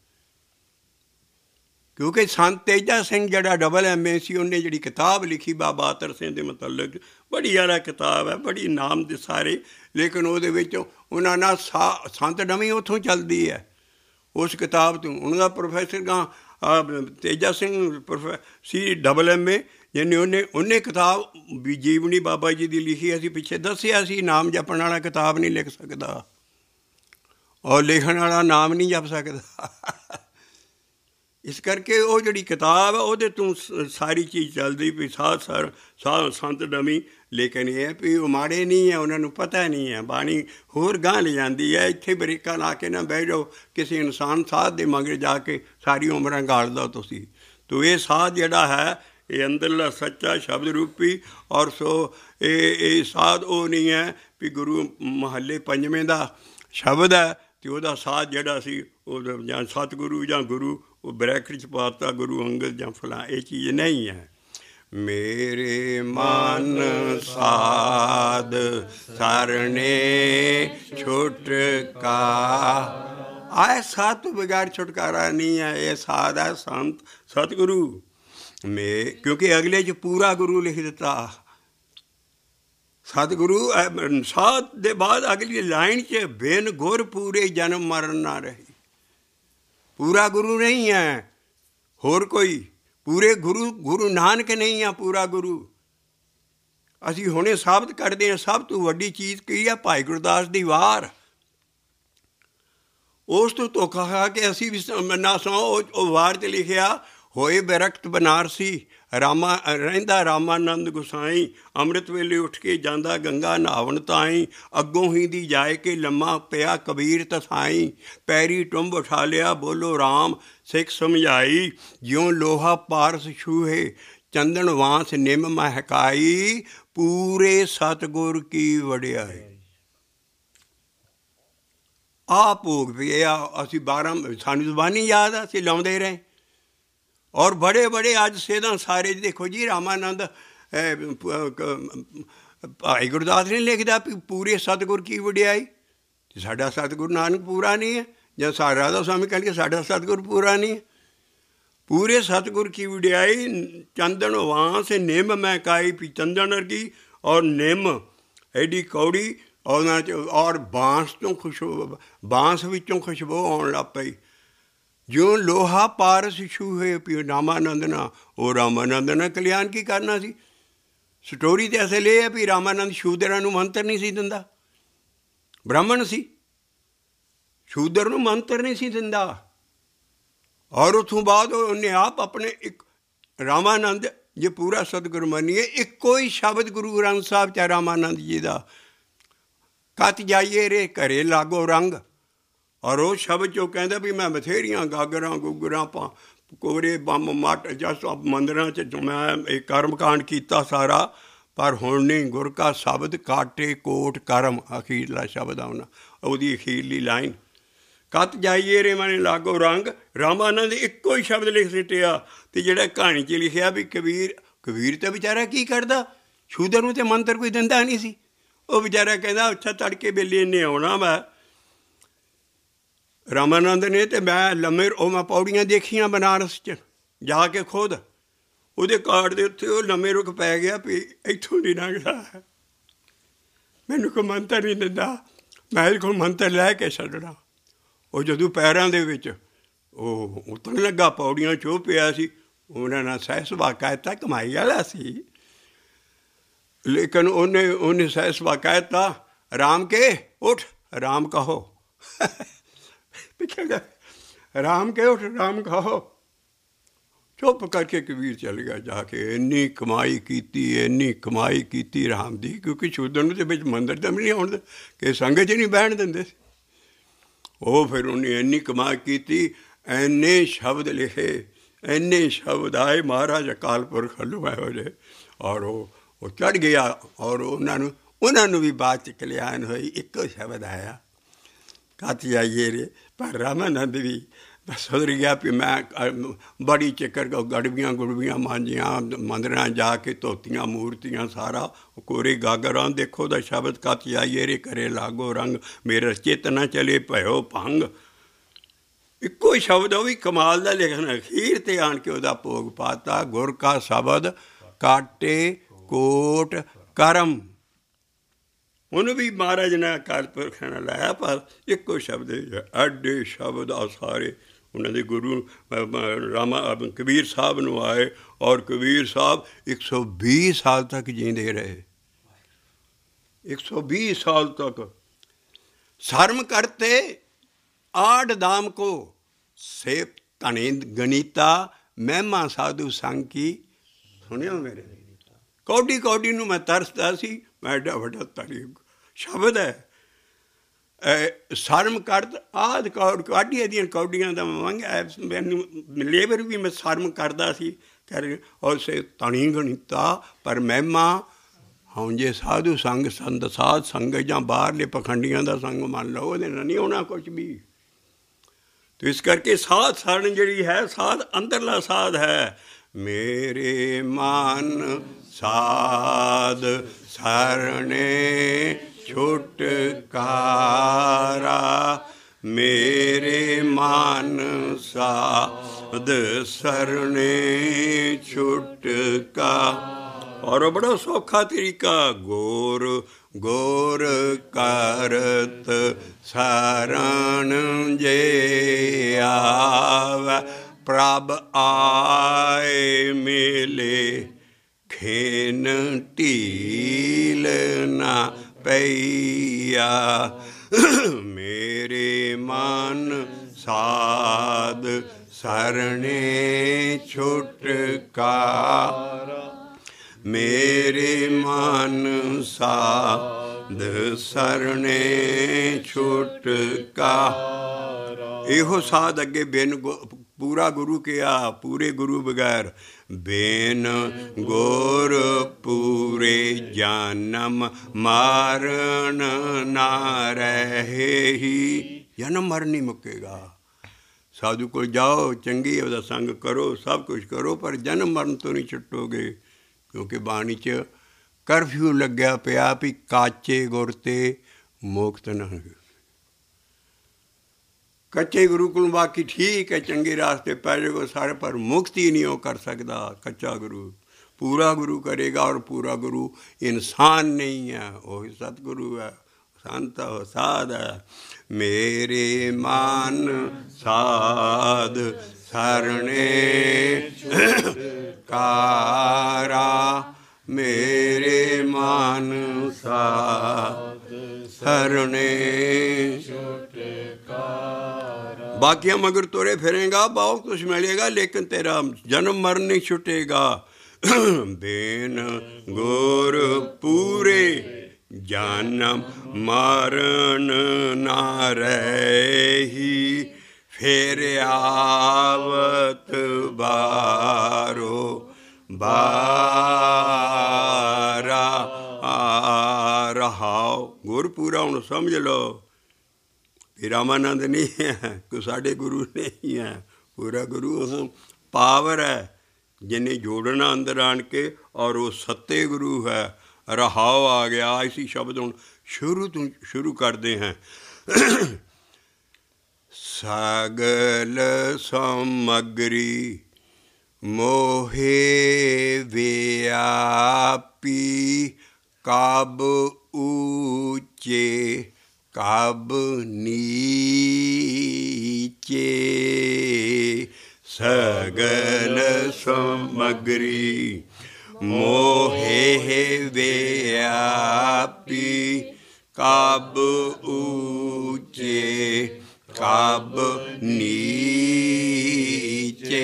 ਕਿਉਂਕਿ ਸੰਤ ਤੇਜਾ ਸਿੰਘ ਜਿਹੜਾ AA ਸੀ, ਉਹਨੇ ਜਿਹੜੀ ਕਿਤਾਬ ਲਿਖੀ ਬਾਬਾ ਅਤਰ ਸਿੰਘ ਦੇ ਮੁਤਲਕ, ਬੜੀ ਜ਼ਿਆਦਾ ਕਿਤਾਬ ਹੈ, ਬੜੀ ਨਾਮ ਦੇ ਸਾਰੇ, ਲੇਕਿਨ ਉਹਦੇ ਵਿੱਚ ਉਹਨਾਂ ਨਾਲ ਸੰਤ ਨਵੀਂ ਉੱਥੋਂ ਚੱਲਦੀ ਹੈ ਉਸ ਕਿਤਾਬ ਤੋਂ। ਉਹਨਾਂ ਦਾ ਪ੍ਰੋਫੈਸਰ ਤੇਜਾ ਸਿੰਘ ਸੀ AA, ਯਾਨੀ ਉਹਨੇ ਕਿਤਾਬ ਵੀ ਜੀਵਨੀ ਬਾਬਾ ਜੀ ਦੀ ਲਿਖੀ। ਅਸੀਂ ਪਿੱਛੇ ਦੱਸਿਆ ਸੀ ਨਾਮ ਜਪਣ ਵਾਲਾ ਕਿਤਾਬ ਨਹੀਂ ਲਿਖ ਸਕਦਾ, ਔਰ ਲਿਖਣ ਵਾਲਾ ਨਾਮ ਨਹੀਂ ਜਪ ਸਕਦਾ। ਇਸ ਕਰਕੇ ਉਹ ਜਿਹੜੀ ਕਿਤਾਬ ਹੈ ਉਹਦੇ ਤੋਂ ਸਾਰੀ ਚੀਜ਼ ਚੱਲਦੀ ਵੀ ਸਾਧ ਸੰਤ ਨਵੀਂ। ਲੇਕਿਨ ਇਹ ਹੈ ਵੀ ਉਹ ਮਾੜੇ ਨਹੀਂ ਹੈ, ਉਹਨਾਂ ਨੂੰ ਪਤਾ ਨਹੀਂ ਹੈ। ਬਾਣੀ ਹੋਰ ਗਾਂਹ ਲੈ ਜਾਂਦੀ ਹੈ। ਇੱਥੇ ਬ੍ਰੇਕਾਂ ਲਾ ਕੇ ਨਾ ਬਹਿ ਜਾਓ ਕਿਸੇ ਇਨਸਾਨ ਸਾਧ ਦੇ ਮਗਰ ਜਾ ਕੇ ਸਾਰੀ ਉਮਰਾਂ ਗਾਲ ਦਿਓ ਤੁਸੀਂ। ਤੋ ਇਹ ਸਾਧ ਜਿਹੜਾ ਹੈ ਇਹ ਅੰਦਰਲਾ ਸੱਚਾ ਸ਼ਬਦ ਰੂਪੀ, ਔਰ ਸੋ ਇਹ ਸਾਧ ਉਹ ਨਹੀਂ ਹੈ ਵੀ ਗੁਰੂ ਮਹੱਲੇ ਪੰਜਵੇਂ ਦਾ ਸ਼ਬਦ ਹੈ ਅਤੇ ਉਹਦਾ ਸਾਧ ਜਿਹੜਾ ਸੀ ਉਹ ਜਾਂ ਸਤਿਗੁਰੂ ਜਾਂ ਗੁਰੂ ਉਹ ਬਰੈਕਟ 'ਚ ਪਾਤਾ ਗੁਰੂ ਅੰਗਦ ਜਾਂ ਫਲਾਂ, ਇਹ ਚੀਜ਼ ਨਹੀਂ ਹੈ। ਮੇਰੇ ਮਨ ਸਾਧ ਸਰਣੇ ਛੁਟਕਾ, ਆਏ ਸਾਧ ਤੋਂ ਬਗੈਰ ਛੁਟਕਾਰਾ ਨਹੀਂ ਹੈ। ਇਹ ਸਾਧ ਹੈ ਸੰਤ ਸਤਿਗੁਰੂ ਕਿਉਂਕਿ ਅਗਲੇ 'ਚ ਪੂਰਾ ਗੁਰੂ ਲਿਖ ਦਿੱਤਾ। ਸਤਿਗੁਰੂ ਸਾਧ ਦੇ ਬਾਅਦ ਅਗਲੀ ਲਾਈਨ 'ਚ ਬਿਨ ਗੁਰ ਪੂਰੇ ਜਨਮ ਮਰਨ ਨਾ ਰਹੀ। ਪੂਰਾ ਗੁਰੂ ਨਹੀਂ ਹੈ ਹੋਰ ਕੋਈ, ਪੂਰੇ ਗੁਰੂ ਨਾਨਕ ਨਹੀਂ ਆ ਪੂਰਾ ਗੁਰੂ। ਅਸੀਂ ਹੁਣੇ ਸਾਬਤ ਕਰਦੇ ਹਾਂ ਸਭ ਤੋਂ ਵੱਡੀ ਚੀਜ਼ ਕੀ ਆ? ਭਾਈ ਗੁਰਦਾਸ ਦੀ ਵਾਰ। ਉਸ ਤੋਂ ਧੋਖਾ ਖਾ ਕੇ ਅਸੀਂ ਵੀ ਨਾ ਸੋ ਉਹ ਵਾਰ 'ਚ ਲਿਖਿਆ, ਹੋਏ ਬਰਕਤ ਬਨਾਰਸੀ ਰਹਿੰਦਾ ਰਾਮਾਨੰਦ ਗੁਸਾਈ, ਅੰਮ੍ਰਿਤ ਵੇਲੇ ਉੱਠ ਕੇ ਜਾਂਦਾ ਗੰਗਾ ਨਹਾਵਣ ਤਾਈਂ, ਅੱਗੋਂ ਹੀ ਦੀ ਜਾਏ ਕੇ ਲੰਮਾ ਪਿਆ ਕਬੀਰ ਤਸਾਈ, ਪੈਰੀ ਟੁੰਬ ਉਠਾ ਲਿਆ ਬੋਲੋ ਰਾਮ ਸਿੱਖ ਸਮਝਾਈ, ਜਿਉਂ ਲੋਹਾ ਪਾਰਸ ਛੂਹੇ ਚੰਦਨ ਵਾਂਸ ਨਿੰਮ ਮਹਿਕਾਈ, ਪੂਰੇ ਸਤਿਗੁਰ ਕੀ ਵਡਿਆਈ। ਆਹ ਭੋਗ ਪਿਆ ਅਸੀਂ 12, ਸਾਨੂੰ ਜ਼ੁਬਾਨੀ ਯਾਦ ਆ, ਅਸੀਂ ਲਾਉਂਦੇ ਰਹੇ। ਔਰ ਬੜੇ ਬੜੇ ਅੱਜ ਸੇਧਾਂ ਸਾਰੇ ਦੇਖੋ ਜੀ, ਰਾਮਾਨੰਦ ਭਾਈ ਗੁਰਦਾਸ ਨੇ ਲਿਖਦਾ ਵੀ ਪੂਰੇ ਸਤਿਗੁਰ ਕੀ ਵਡਿਆਈ। ਸਾਡਾ ਸਤਿਗੁਰੂ ਨਾਨਕ ਪੂਰਾ ਨਹੀਂ ਹੈ, ਜਾਂ ਰਾਧਾ ਸੁਆਮੀ ਕਹਿਣਗੇ ਸਾਡਾ ਸਤਿਗੁਰ ਪੂਰਾ ਨਹੀਂ ਹੈ। ਪੂਰੇ ਸਤਿਗੁਰ ਕੀ ਵਡਿਆਈ, ਚੰਦਨ ਵਾਂਸ ਨਿੰਮ ਮਹਿਕਾਈ, ਵੀ ਚੰਦਨ ਵਰਗੀ ਔਰ ਨਿੰਮ ਐਡੀ ਕੌੜੀ, ਉਹਨਾਂ 'ਚ ਔਰ ਬਾਂਸ ਤੋਂ ਖੁਸ਼ਬੂ, ਬਾਂਸ ਵਿੱਚੋਂ ਖੁਸ਼ਬੂ ਆਉਣ ਲੱਗ ਪਈ। ਜਿਉਂ ਲੋਹਾ ਪਾਰਸ ਛੂਹੇ, ਵੀ ਰਾਮਾਨੰਦ ਨਾਲ, ਉਹ ਰਾਮਾਨੰਦ ਨਾਲ ਕਲਿਆਣ ਕੀ ਕਰਨਾ ਸੀ। ਸਟੋਰੀ ਤਾਂ ਅਸਲ ਇਹ ਹੈ ਵੀ ਰਾਮਾਨੰਦ ਸ਼ੂਦਰਾਂ ਨੂੰ ਮੰਤਰ ਨਹੀਂ ਸੀ ਦਿੰਦਾ, ਬ੍ਰਾਹਮਣ ਸੀ, ਸ਼ੂਦਰ ਨੂੰ ਮੰਤਰ ਨਹੀਂ ਸੀ ਦਿੰਦਾ। ਔਰ ਉੱਥੋਂ ਬਾਅਦ ਉਹਨੇ ਆਪ ਆਪਣੇ ਇੱਕ ਰਾਮਾਨੰਦ ਜੇ ਪੂਰਾ ਸਤਿਗੁਰ ਮੰਨੀਏ, ਇੱਕੋ ਹੀ ਸ਼ਬਦ ਗੁਰੂ ਗ੍ਰੰਥ ਸਾਹਿਬ 'ਚ ਰਾਮਾਨੰਦ ਜੀ ਦਾ, ਕੱਤ ਜਾਈਏ ਰੇ ਘਰੇ ਲਾਗੋ ਰੰਗ। ਔਰ ਉਹ ਸ਼ਬਦ 'ਚੋਂ ਕਹਿੰਦਾ ਵੀ ਮੈਂ ਬਥੇਰੀਆਂ ਗਾਗਰਾਂ ਗੁਗਰਾਂ ਕੋਰੇ ਬੰਬ ਮੱਟ ਜਸ ਮੰਦਰਾਂ 'ਚ ਮੈਂ ਇਹ ਕਰਮ ਕਾਂਡ ਕੀਤਾ ਸਾਰਾ, ਪਰ ਹੁਣ ਨਹੀਂ ਗੁਰ ਕਾ ਸ਼ਬਦ ਕਾਟੇ ਕੋਟ ਕਰਮ, ਅਖੀਰਲਾ ਸ਼ਬਦ ਆਉਣਾ ਉਹਦੀ ਅਖੀਰਲੀ ਲਾਈਨ, ਕੱਤ ਜਾਈਏ ਰੇ ਮਨ ਲਾਗੋ ਰੰਗ। ਰਾਮਾਨੰਦ ਇੱਕੋ ਹੀ ਸ਼ਬਦ ਲਿਖ ਸਿੱਟਿਆ। ਅਤੇ ਜਿਹੜਾ ਕਹਾਣੀ 'ਚ ਲਿਖਿਆ ਵੀ ਕਬੀਰ ਤਾਂ ਵਿਚਾਰਾ ਕੀ ਕਰਦਾ, ਸ਼ੂਦਰ ਨੂੰ ਤਾਂ ਮੰਤਰ ਕੋਈ ਦਿੰਦਾ ਨਹੀਂ ਸੀ। ਉਹ ਵਿਚਾਰਾ ਕਹਿੰਦਾ ਅੱਛਾ ਤੜਕੇ ਵੇਲੇ ਇਹਨੇ ਆਉਣਾ ਵਾ ਰਾਮਾਨੰਦ ਨੇ, ਅਤੇ ਮੈਂ ਲੰਮੇ ਮੈਂ ਪੌੜੀਆਂ ਦੇਖੀਆਂ ਬਨਾਰਸ 'ਚ ਜਾ ਕੇ ਖੁਦ, ਉਹਦੇ ਕਾਰਡ ਦੇ ਉੱਤੇ ਉਹ ਲੰਮੇ ਰੁੱਖ ਪੈ ਗਿਆ ਵੀ ਇੱਥੋਂ ਨਹੀਂ ਲੰਘਦਾ, ਮੈਨੂੰ ਕੋਈ ਮੰਤਰ ਨਹੀਂ ਦਿੰਦਾ, ਮੈਂ ਇਹਦੇ ਕੋਲ ਮੰਤਰ ਲੈ ਕੇ ਛੱਡਣਾ। ਉਹ ਜਦੋਂ ਪੈਰਾਂ ਦੇ ਵਿੱਚ ਉਹ ਉਤਰਨ ਲੱਗਾ ਪੌੜੀਆਂ 'ਚ ਉਹ ਪਿਆ ਸੀ, ਉਹਨਾਂ ਨਾਲ ਸਹਿ ਸੁਭਾਅ ਕਹਿਤਾ, ਕਮਾਈ ਵਾਲਾ ਸੀ, ਲੇਕਿਨ ਉਹਨੇ ਸਹਿ ਸੁਭਾਅ ਕਹਿਤਾ, ਰਾਮ ਕੇ ਉੱਠ ਰਾਮ ਕਹੋ, ਪਿੱਛੇ ਗਏ ਰਾਮ ਕੇ ਉੱਠ ਰਾਮ ਕਹੋ। ਚੁੱਪ ਕਰਕੇ ਕਬੀਰ ਚੱਲ ਗਿਆ ਜਾ ਕੇ। ਇੰਨੀ ਕਮਾਈ ਕੀਤੀ ਰਾਮ ਦੀ, ਕਿਉਂਕਿ ਸ਼ੂਦਰ ਨੂੰ ਤੇ ਵਿੱਚ ਮੰਦਰ ਤਾਂ ਵੀ ਨਹੀਂ ਆਉਣ ਕਿ ਸੰਗਤ 'ਚ ਨਹੀਂ ਬਹਿਣ ਦਿੰਦੇ ਸੀ। ਉਹ ਫਿਰ ਉਹਨੇ ਇੰਨੀ ਕਮਾਈ ਕੀਤੀ, ਇੰਨੇ ਸ਼ਬਦ ਲਿਖੇ, ਇੰਨੇ ਸ਼ਬਦ ਆਏ ਮਹਾਰਾਜ ਅਕਾਲ ਪੁਰਖ ਹਲੂ ਇਹੋ ਜਿਹੇ, ਔਰ ਉਹ ਚੜ੍ਹ ਗਿਆ। ਔਰ ਉਹਨਾਂ ਨੂੰ ਉਹਨਾਂ ਨੂੰ ਵੀ ਬਾਅਦ 'ਚ ਕਲਿਆਣ ਹੋਈ। ਇੱਕੋ ਸ਼ਬਦ ਆਇਆ, ਕੱਤ ਜਾਈਏ ਰੇ। ਪਰ ਰਾਮਾਨੰਦ ਵੀ ਸੁਧਰ ਗਿਆ ਵੀ ਮੈਂ ਬੜੀ ਚੱਕਰ ਗੜਬੀਆਂ ਗੁੜਬੀਆਂ ਮਾਂਜੀਆਂ, ਮੰਦਰਾਂ ਜਾ ਕੇ ਧੋਤੀਆਂ ਮੂਰਤੀਆਂ, ਸਾਰਾ ਕੋਰੇ ਗਾਗਰਾਂ। ਦੇਖੋ ਦਾ ਸ਼ਬਦ, ਕੱਤ ਜਾਈਏ ਰੇ ਕਰੇ ਲਾਗੋ ਰੰਗ, ਮੇਰਾ ਚਿੱਤ ਨਾ ਚਲੇ ਭਇਓ ਭੰਗ। ਇੱਕੋ ਹੀ ਸ਼ਬਦ, ਉਹ ਵੀ ਕਮਾਲ ਦਾ ਲਿਖਣ। ਅਖੀਰ 'ਤੇ ਆਣ ਕੇ ਉਹਦਾ ਭੋਗ ਪਾਤਾ, ਗੁਰ ਕਾ ਸ਼ਬਦ ਕਾਟੇ ਕੋਟ ਕਰਮ। ਉਹਨੂੰ ਵੀ ਮਹਾਰਾਜ ਨੇ ਅਕਾਲ ਪੁਰਖ ਨੇ ਲਾਇਆ, ਪਰ ਇੱਕੋ ਸ਼ਬਦ, ਐਡੇ ਸ਼ਬਦ ਆ ਸਾਰੇ। ਉਹਨਾਂ ਦੇ ਗੁਰੂ ਕਬੀਰ ਸਾਹਿਬ ਨੂੰ ਆਏ, ਔਰ ਕਬੀਰ ਸਾਹਿਬ 120 ਸਾਲ ਤੱਕ ਜੀਂਦੇ ਰਹੇ। 120 ਸਾਲ ਤੱਕ। ਸ਼ਰਮ ਕਰਤੇ ਆੜ दाम को से ਧਨੇ ਗਣੀਤਾ, ਮਹਿਮਾ ਸਾਧੂ ਸੰਗ ਕੀ। ਸੁਣਿਓ ਮੇਰੇ, ਕੌਡੀ ਕੌਡੀ ਨੂੰ ਮੈਂ ਤਰਸਦਾ ਸੀ। ਮੈਂ ਐਡਾ ਵੱਡਾ ਧਨੀ ਸ਼ਬਦ ਹੈ। ਸ਼ਰਮ ਕਰਤ ਆਦਿ ਕਾਢੀਆਂ ਦੀਆਂ ਕੌਡੀਆਂ ਦਾ ਮੰਗਿਆ ਮੈਨੂੰ, ਲੇਬਰ ਵੀ ਮੈਂ ਸ਼ਰਮ ਕਰਦਾ ਸੀ ਕਰ। ਉਸੇ ਧਨੀ ਗਣੀਤਾ, ਪਰ ਮਹਿਮਾ ਹੁਣ ਜੇ ਸਾਧੂ ਸੰਗ ਸੰਤ ਸਾਧ ਸੰਗ ਜਾਂ ਬਾਹਰਲੇ ਪਖੰਡੀਆਂ ਦਾ ਸੰਗ ਮੰਨ ਲਓ, ਉਹਦੇ ਨਾਲ ਨਹੀਂ ਹੋਣਾ ਕੁਛ ਵੀ। ਅਤੇ ਇਸ ਕਰਕੇ ਸਾਧ ਸਾੜਨ ਜਿਹੜੀ ਹੈ, ਸਾਧ ਅੰਦਰਲਾ ਸਾਧ ਹੈ। ਮੇਰੇ ਮਨ ਸਾਧ ਸਰਣੇ ਛੁਟਕਾਰਾ, ਮੇਰੇ ਮਨ ਸਾਧ ਸਰਣੇ ਛੁਟਕਾ। ਔਰ ਬੜਾ ਸੌਖਾ ਤਰੀਕਾ, ਗੌਰ ਗੌਰ ਕਰਤ ਸਰਣ ਜੇ ਆਵੈ, ਪ੍ਰਭ ਆਏ ਮਿਲੇ ਖੇਨ ਢੀਲ ਨਾ ਪਈਆ। ਮੇਰੇ ਮਨ ਸਾਧ ਸਰਣੇ ਛੁਟਕਾਰਾ, ਮੇਰੇ ਮਨ ਸਾਧ ਸਰਣੇ ਛੁਟਕਾਰਾ। ਇਹੋ ਸਾਧ ਅੱਗੇ ਬਿਨ ਪੂਰਾ ਗੁਰੂ ਕਿਹਾ, ਪੂਰੇ ਗੁਰੂ ਬਗੈਰ। ਬਿਨ ਗੁਰ ਪੂਰੇ ਜਨਮ ਮਾਰਨ ਨਾ ਰਹੇ ਹੀ। ਜਨਮ ਮਰਨ ਨਹੀਂ ਮੁੱਕੇਗਾ। ਸਾਧੂ ਕੋਲ ਜਾਓ, ਚੰਗੀ ਉਹਦਾ ਸੰਗ ਕਰੋ, ਸਭ ਕੁਛ ਕਰੋ, ਪਰ ਜਨਮ ਮਰਨ ਤੋਂ ਨਹੀਂ ਛੁੱਟੋਗੇ। ਕਿਉਂਕਿ ਬਾਣੀ 'ਚ ਕਰਫਿਊ ਲੱਗਿਆ ਪਿਆ ਵੀ ਕਾਚੇ ਗੁਰ ਤੇ ਮੁਕਤ ਨਾ। ਕੱਚੇ ਗੁਰੂ ਕੋਲ ਬਾਕੀ ਠੀਕ ਹੈ, ਚੰਗੇ ਰਾਸਤੇ ਪੈ ਜਾਏਗਾ ਸਾਰੇ, ਪਰ ਮੁਕਤੀ ਨਹੀਂ ਉਹ ਕਰ ਸਕਦਾ ਕੱਚਾ ਗੁਰੂ। ਪੂਰਾ ਗੁਰੂ ਕਰੇਗਾ, ਔਰ ਪੂਰਾ ਗੁਰੂ ਇਨਸਾਨ ਨਹੀਂ ਹੈ, ਉਹ ਸਤਿਗੁਰੂ ਹੈ, ਸੰਤ ਹੈ, ਸਾਧ ਹੈ। ਮੇਰੇ ਮਨ ਸਾਧ ਸਰਣੇ ਕਾਰਾ, ਮੇਰੇ ਮਨ ਸਾਧ ਸਰਣੇ ਛੁਟਕਾਰਾ। ਬਾਕੀਆਂ ਮਗਰ ਤੁਰੇ ਫਿਰੇਗਾ, ਬਹੁਤ ਕੁਛ ਮਿਲੇਗਾ, ਲੇਕਿਨ ਤੇਰਾ ਜਨਮ ਮਰਨ ਨਹੀਂ ਛੁੱਟੇਗਾ। ਬਿਨ ਗੁਰ ਪੂਰੇ ਜਨਮ ਮਰਨ ਨਾ ਰਹੀ, ਫਿਰ ਆਵਤ ਬਾਰੋ ਬਾਰਾ ਰਹਾਓ। ਗੁਰਪੂਰਾ ਹੁਣ ਸਮਝ ਲਓ ਵੀ ਰਾਮਾਨੰਦ ਨਹੀਂ ਹੈ, ਕੋਈ ਸਾਡੇ ਗੁਰੂ ਨਹੀਂ ਹੈ। ਪੂਰਾ ਗੁਰੂ ਉਹ ਪਾਵਰ ਹੈ ਜਿਹਨੇ ਜੋੜਨਾ ਅੰਦਰ ਆਣ ਕੇ, ਔਰ ਉਹ ਸੱਤੇ ਗੁਰੂ ਹੈ। ਰਹਾਓ ਆ ਗਿਆ। ਇਸੀ ਸ਼ਬਦ ਹੁਣ ਸ਼ੁਰੂ ਤੋਂ ਸ਼ੁਰੂ ਕਰਦੇ ਹਾਂ। ਸਗਲ ਸਮਗਰੀ ਮੋਹੇ ਵਿਆਪੀ, ਕਬ ਊਚੇ ਕਬ ਨੀਚੇ। ਸਗਲ ਸਮਗਰੀ ਮੋਹੇ ਵਿਆਪੀ, ਕਬ ਊਚੇ ਕਬ ਨੀਚੇ।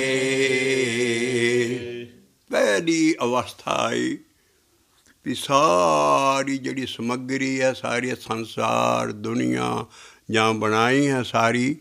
ਪਹਿਲੀ ਅਵਸਥਾ ਆਈ ਵੀ ਸਾਰੀ ਜਿਹੜੀ ਸਮੱਗਰੀ ਹੈ, ਸਾਰੀ ਸੰਸਾਰ ਦੁਨੀਆ ਜਾਂ ਬਣਾਈ ਹੈ ਸਾਰੀ,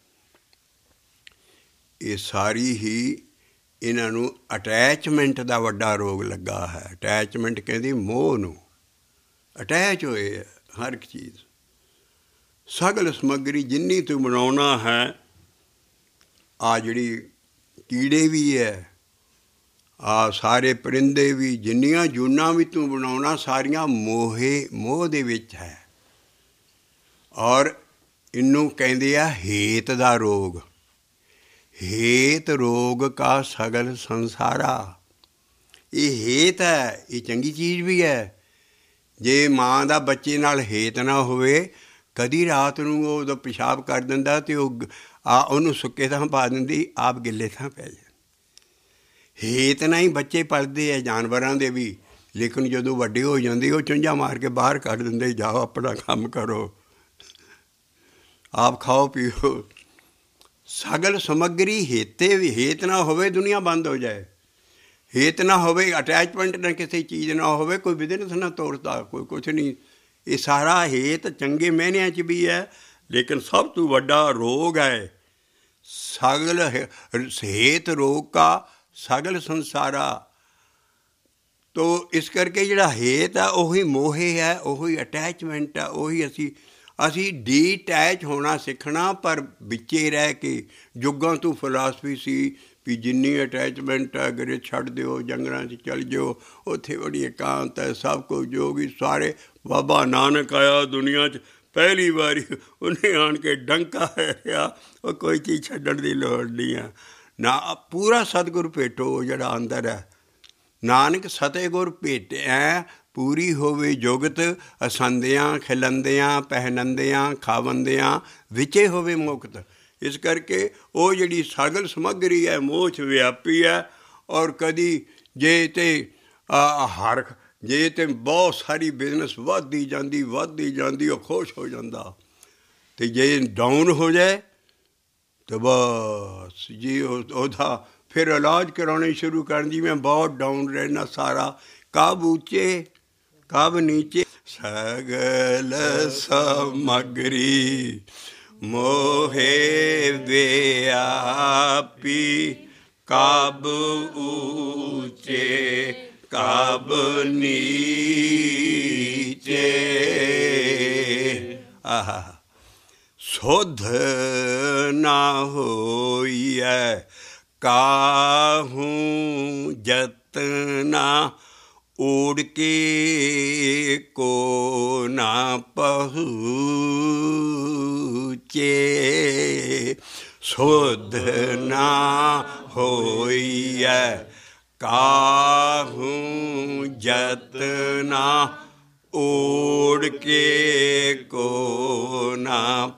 ਇਹ ਸਾਰੀ ਹੀ ਇਹਨਾਂ ਨੂੰ ਅਟੈਚਮੈਂਟ ਦਾ ਵੱਡਾ ਰੋਗ ਲੱਗਾ ਹੈ। ਅਟੈਚਮੈਂਟ ਕਹਿੰਦੀ ਮੋਹ ਨੂੰ। ਅਟੈਚ ਹੋਏ ਹੈ ਹਰ ਇੱਕ ਚੀਜ਼। ਸਗਲ ਸਮੱਗਰੀ ਜਿੰਨੀ ਤੂੰ ਬਣਾਉਣਾ ਹੈ, ਆ ਜਿਹੜੀ ਕੀੜੇ ਵੀ ਹੈ, ਆ ਸਾਰੇ ਪਰਿੰਦੇ ਵੀ, ਜਿੰਨੀਆਂ ਜੂਨਾਂ ਵੀ ਤੂੰ ਬਣਾਉਣਾ ਸਾਰੀਆਂ ਮੋਹ ਦੇ ਵਿੱਚ ਹੈ। ਔਰ ਇਹਨੂੰ ਕਹਿੰਦੇ ਆ ਹੇਤ ਦਾ ਰੋਗ। ਹੇਤ ਰੋਗ ਕਾ ਸਗਲ ਸੰਸਾਰਾ। ਇਹ ਹੇਤ ਹੈ, ਇਹ ਚੰਗੀ ਚੀਜ਼ ਵੀ ਹੈ। ਜੇ ਮਾਂ ਦਾ ਬੱਚੇ ਨਾਲ ਹੇਤ ਨਾ ਹੋਵੇ, ਕਦੀ ਰਾਤ ਨੂੰ ਉਹ ਉਦੋਂ ਪਿਸ਼ਾਬ ਕਰ ਦਿੰਦਾ ਅਤੇ ਉਹਨੂੰ ਸੁੱਕੇ ਥਾਂ ਪਾ ਦਿੰਦੀ, ਆਪ ਗਿੱਲੇ ਥਾਂ ਪੈ ਜਾਂਦੇ। ਹੇਤ ਨਾਲ ਹੀ ਬੱਚੇ ਪਲਦੇ ਹੈ ਜਾਨਵਰਾਂ ਦੇ ਵੀ, ਲੇਕਿਨ ਜਦੋਂ ਵੱਡੇ ਹੋ ਜਾਂਦੇ ਉਹ ਚੁੰਝਾਂ ਮਾਰ ਕੇ ਬਾਹਰ ਕੱਢ ਦਿੰਦੇ, ਜਾਓ ਆਪਣਾ ਕੰਮ ਕਰੋ, ਆਪ ਖਾਓ ਪੀਓ। ਸਗਲ ਸਮੱਗਰੀ ਹੇਤੇ ਵੀ, ਹੇਤ ਨਾ ਹੋਵੇ ਦੁਨੀਆ ਬੰਦ ਹੋ ਜਾਏ। ਹੇਤ ਨਾ ਹੋਵੇ, ਅਟੈਚਮੈਂਟ ਨਾ ਕਿਸੇ ਚੀਜ਼ ਨਾ ਹੋਵੇ, ਕੋਈ ਬਿਜ਼ਨਸ ਨਾ ਤੋਰਦਾ, ਕੋਈ ਕੁਛ ਨਹੀਂ। ਇਹ ਸਾਰਾ ਹੇਤ ਚੰਗੇ ਮਹੀਨਿਆਂ 'ਚ ਵੀ ਹੈ, ਲੇਕਿਨ ਸਭ ਤੋਂ ਵੱਡਾ ਰੋਗ ਹੈ ਸਗਲ ਹੇਤ ਰੋਗ ਕਾ ਸਗਲ ਸੰਸਾਰਾ। ਤੋ ਇਸ ਕਰਕੇ ਜਿਹੜਾ ਹੇਤ ਹੈ ਉਹੀ ਮੋਹੇ ਹੈ, ਉਹੀ ਅਟੈਚਮੈਂਟ ਹੈ, ਉਹੀ ਅਸੀਂ ਡੀਟੈਚ ਹੋਣਾ ਸਿੱਖਣਾ। ਪਰ ਵਿੱਚੇ ਰਹਿ ਕੇ ਯੁੱਗਾਂ ਤੋਂ ਫਿਲਾਸਫੀ ਸੀ ਵੀ ਜਿੰਨੀ ਅਟੈਚਮੈਂਟ ਹੈ ਅਗਰ ਛੱਡ ਦਿਓ, ਜੰਗਲਾਂ 'ਚ ਚੱਲ ਜਾਓ, ਉੱਥੇ ਬੜੀ ਇਕਾਂਤ ਹੈ, ਸਭ ਕੁਝ ਜੋ ਵੀ ਸਾਰੇ। ਬਾਬਾ ਨਾਨਕ ਆਇਆ ਦੁਨੀਆ 'ਚ ਪਹਿਲੀ ਵਾਰੀ, ਉਹਨੇ ਆਣ ਕੇ ਡੰਕਾ ਰਿਹਾ, ਉਹ ਕੋਈ ਚੀਜ਼ ਛੱਡਣ ਦੀ ਲੋੜ ਨਹੀਂ ਹੈ ਨਾ। ਪੂਰਾ ਸਤਿਗੁਰ ਭੇਟੋ ਜਿਹੜਾ ਅੰਦਰ ਹੈ। ਨਾਨਕ ਸਤਿਗੁਰ ਭੇਟਿਆ ਪੂਰੀ ਹੋਵੇ ਜੁਗਤ, ਅਸੰਦਿਆਂ ਖਿਲੰਦਿਆਂ ਪਹਿਨੰਦਿਆਂ ਖਾਵੰਦਿਆਂ ਵਿੱਚੇ ਹੋਵੇ ਮੁਕਤ। ਇਸ ਕਰਕੇ ਉਹ ਜਿਹੜੀ ਸਗਲ ਸਮੱਗਰੀ ਹੈ ਮੋਹ 'ਚ ਵਿਆਪੀ ਹੈ। ਔਰ ਕਦੀ ਜੇ ਤੇ ਬਹੁਤ ਸਾਰੀ ਬਿਜ਼ਨਸ ਵੱਧਦੀ ਜਾਂਦੀ ਉਹ ਖੁਸ਼ ਹੋ ਜਾਂਦਾ, ਅਤੇ ਜੇ ਡਾਊਨ ਹੋ ਜਾਏ ਤਾਂ ਬਸ ਜੀ ਉਹਦਾ ਫਿਰ ਇਲਾਜ ਕਰਾਉਣੇ ਸ਼ੁਰੂ ਕਰਨ। ਜੀ ਮੈਂ ਬਹੁਤ ਡਾਊਨ ਰਹਿਣਾ, ਸਾਰਾ ਕਬ ਉੱਚੇ ਕਬ ਨੀਚੇ। ਸਗਲ ਸਮੱਗਰੀ ਮੋਹੇ ਵਿਆਪੀ, ਕਬ ਉੱਚੇ ਕਬ ਨੀਚੇ। ਆਹਾ ਸੁਧ ਨਾ ਹੋਈਐ ਕਾਹੂ ਜਤਨਾ, ਓੜ ਕੇ ਕੋ ਨਾ ਪਹੁੰਚੇ। ਸੁਧ ਨਾ ਹੋਈਐ ਕਾਹੂ ਜਤਨਾ, ਓੜ ਕੇ ਕੋ ਨਾ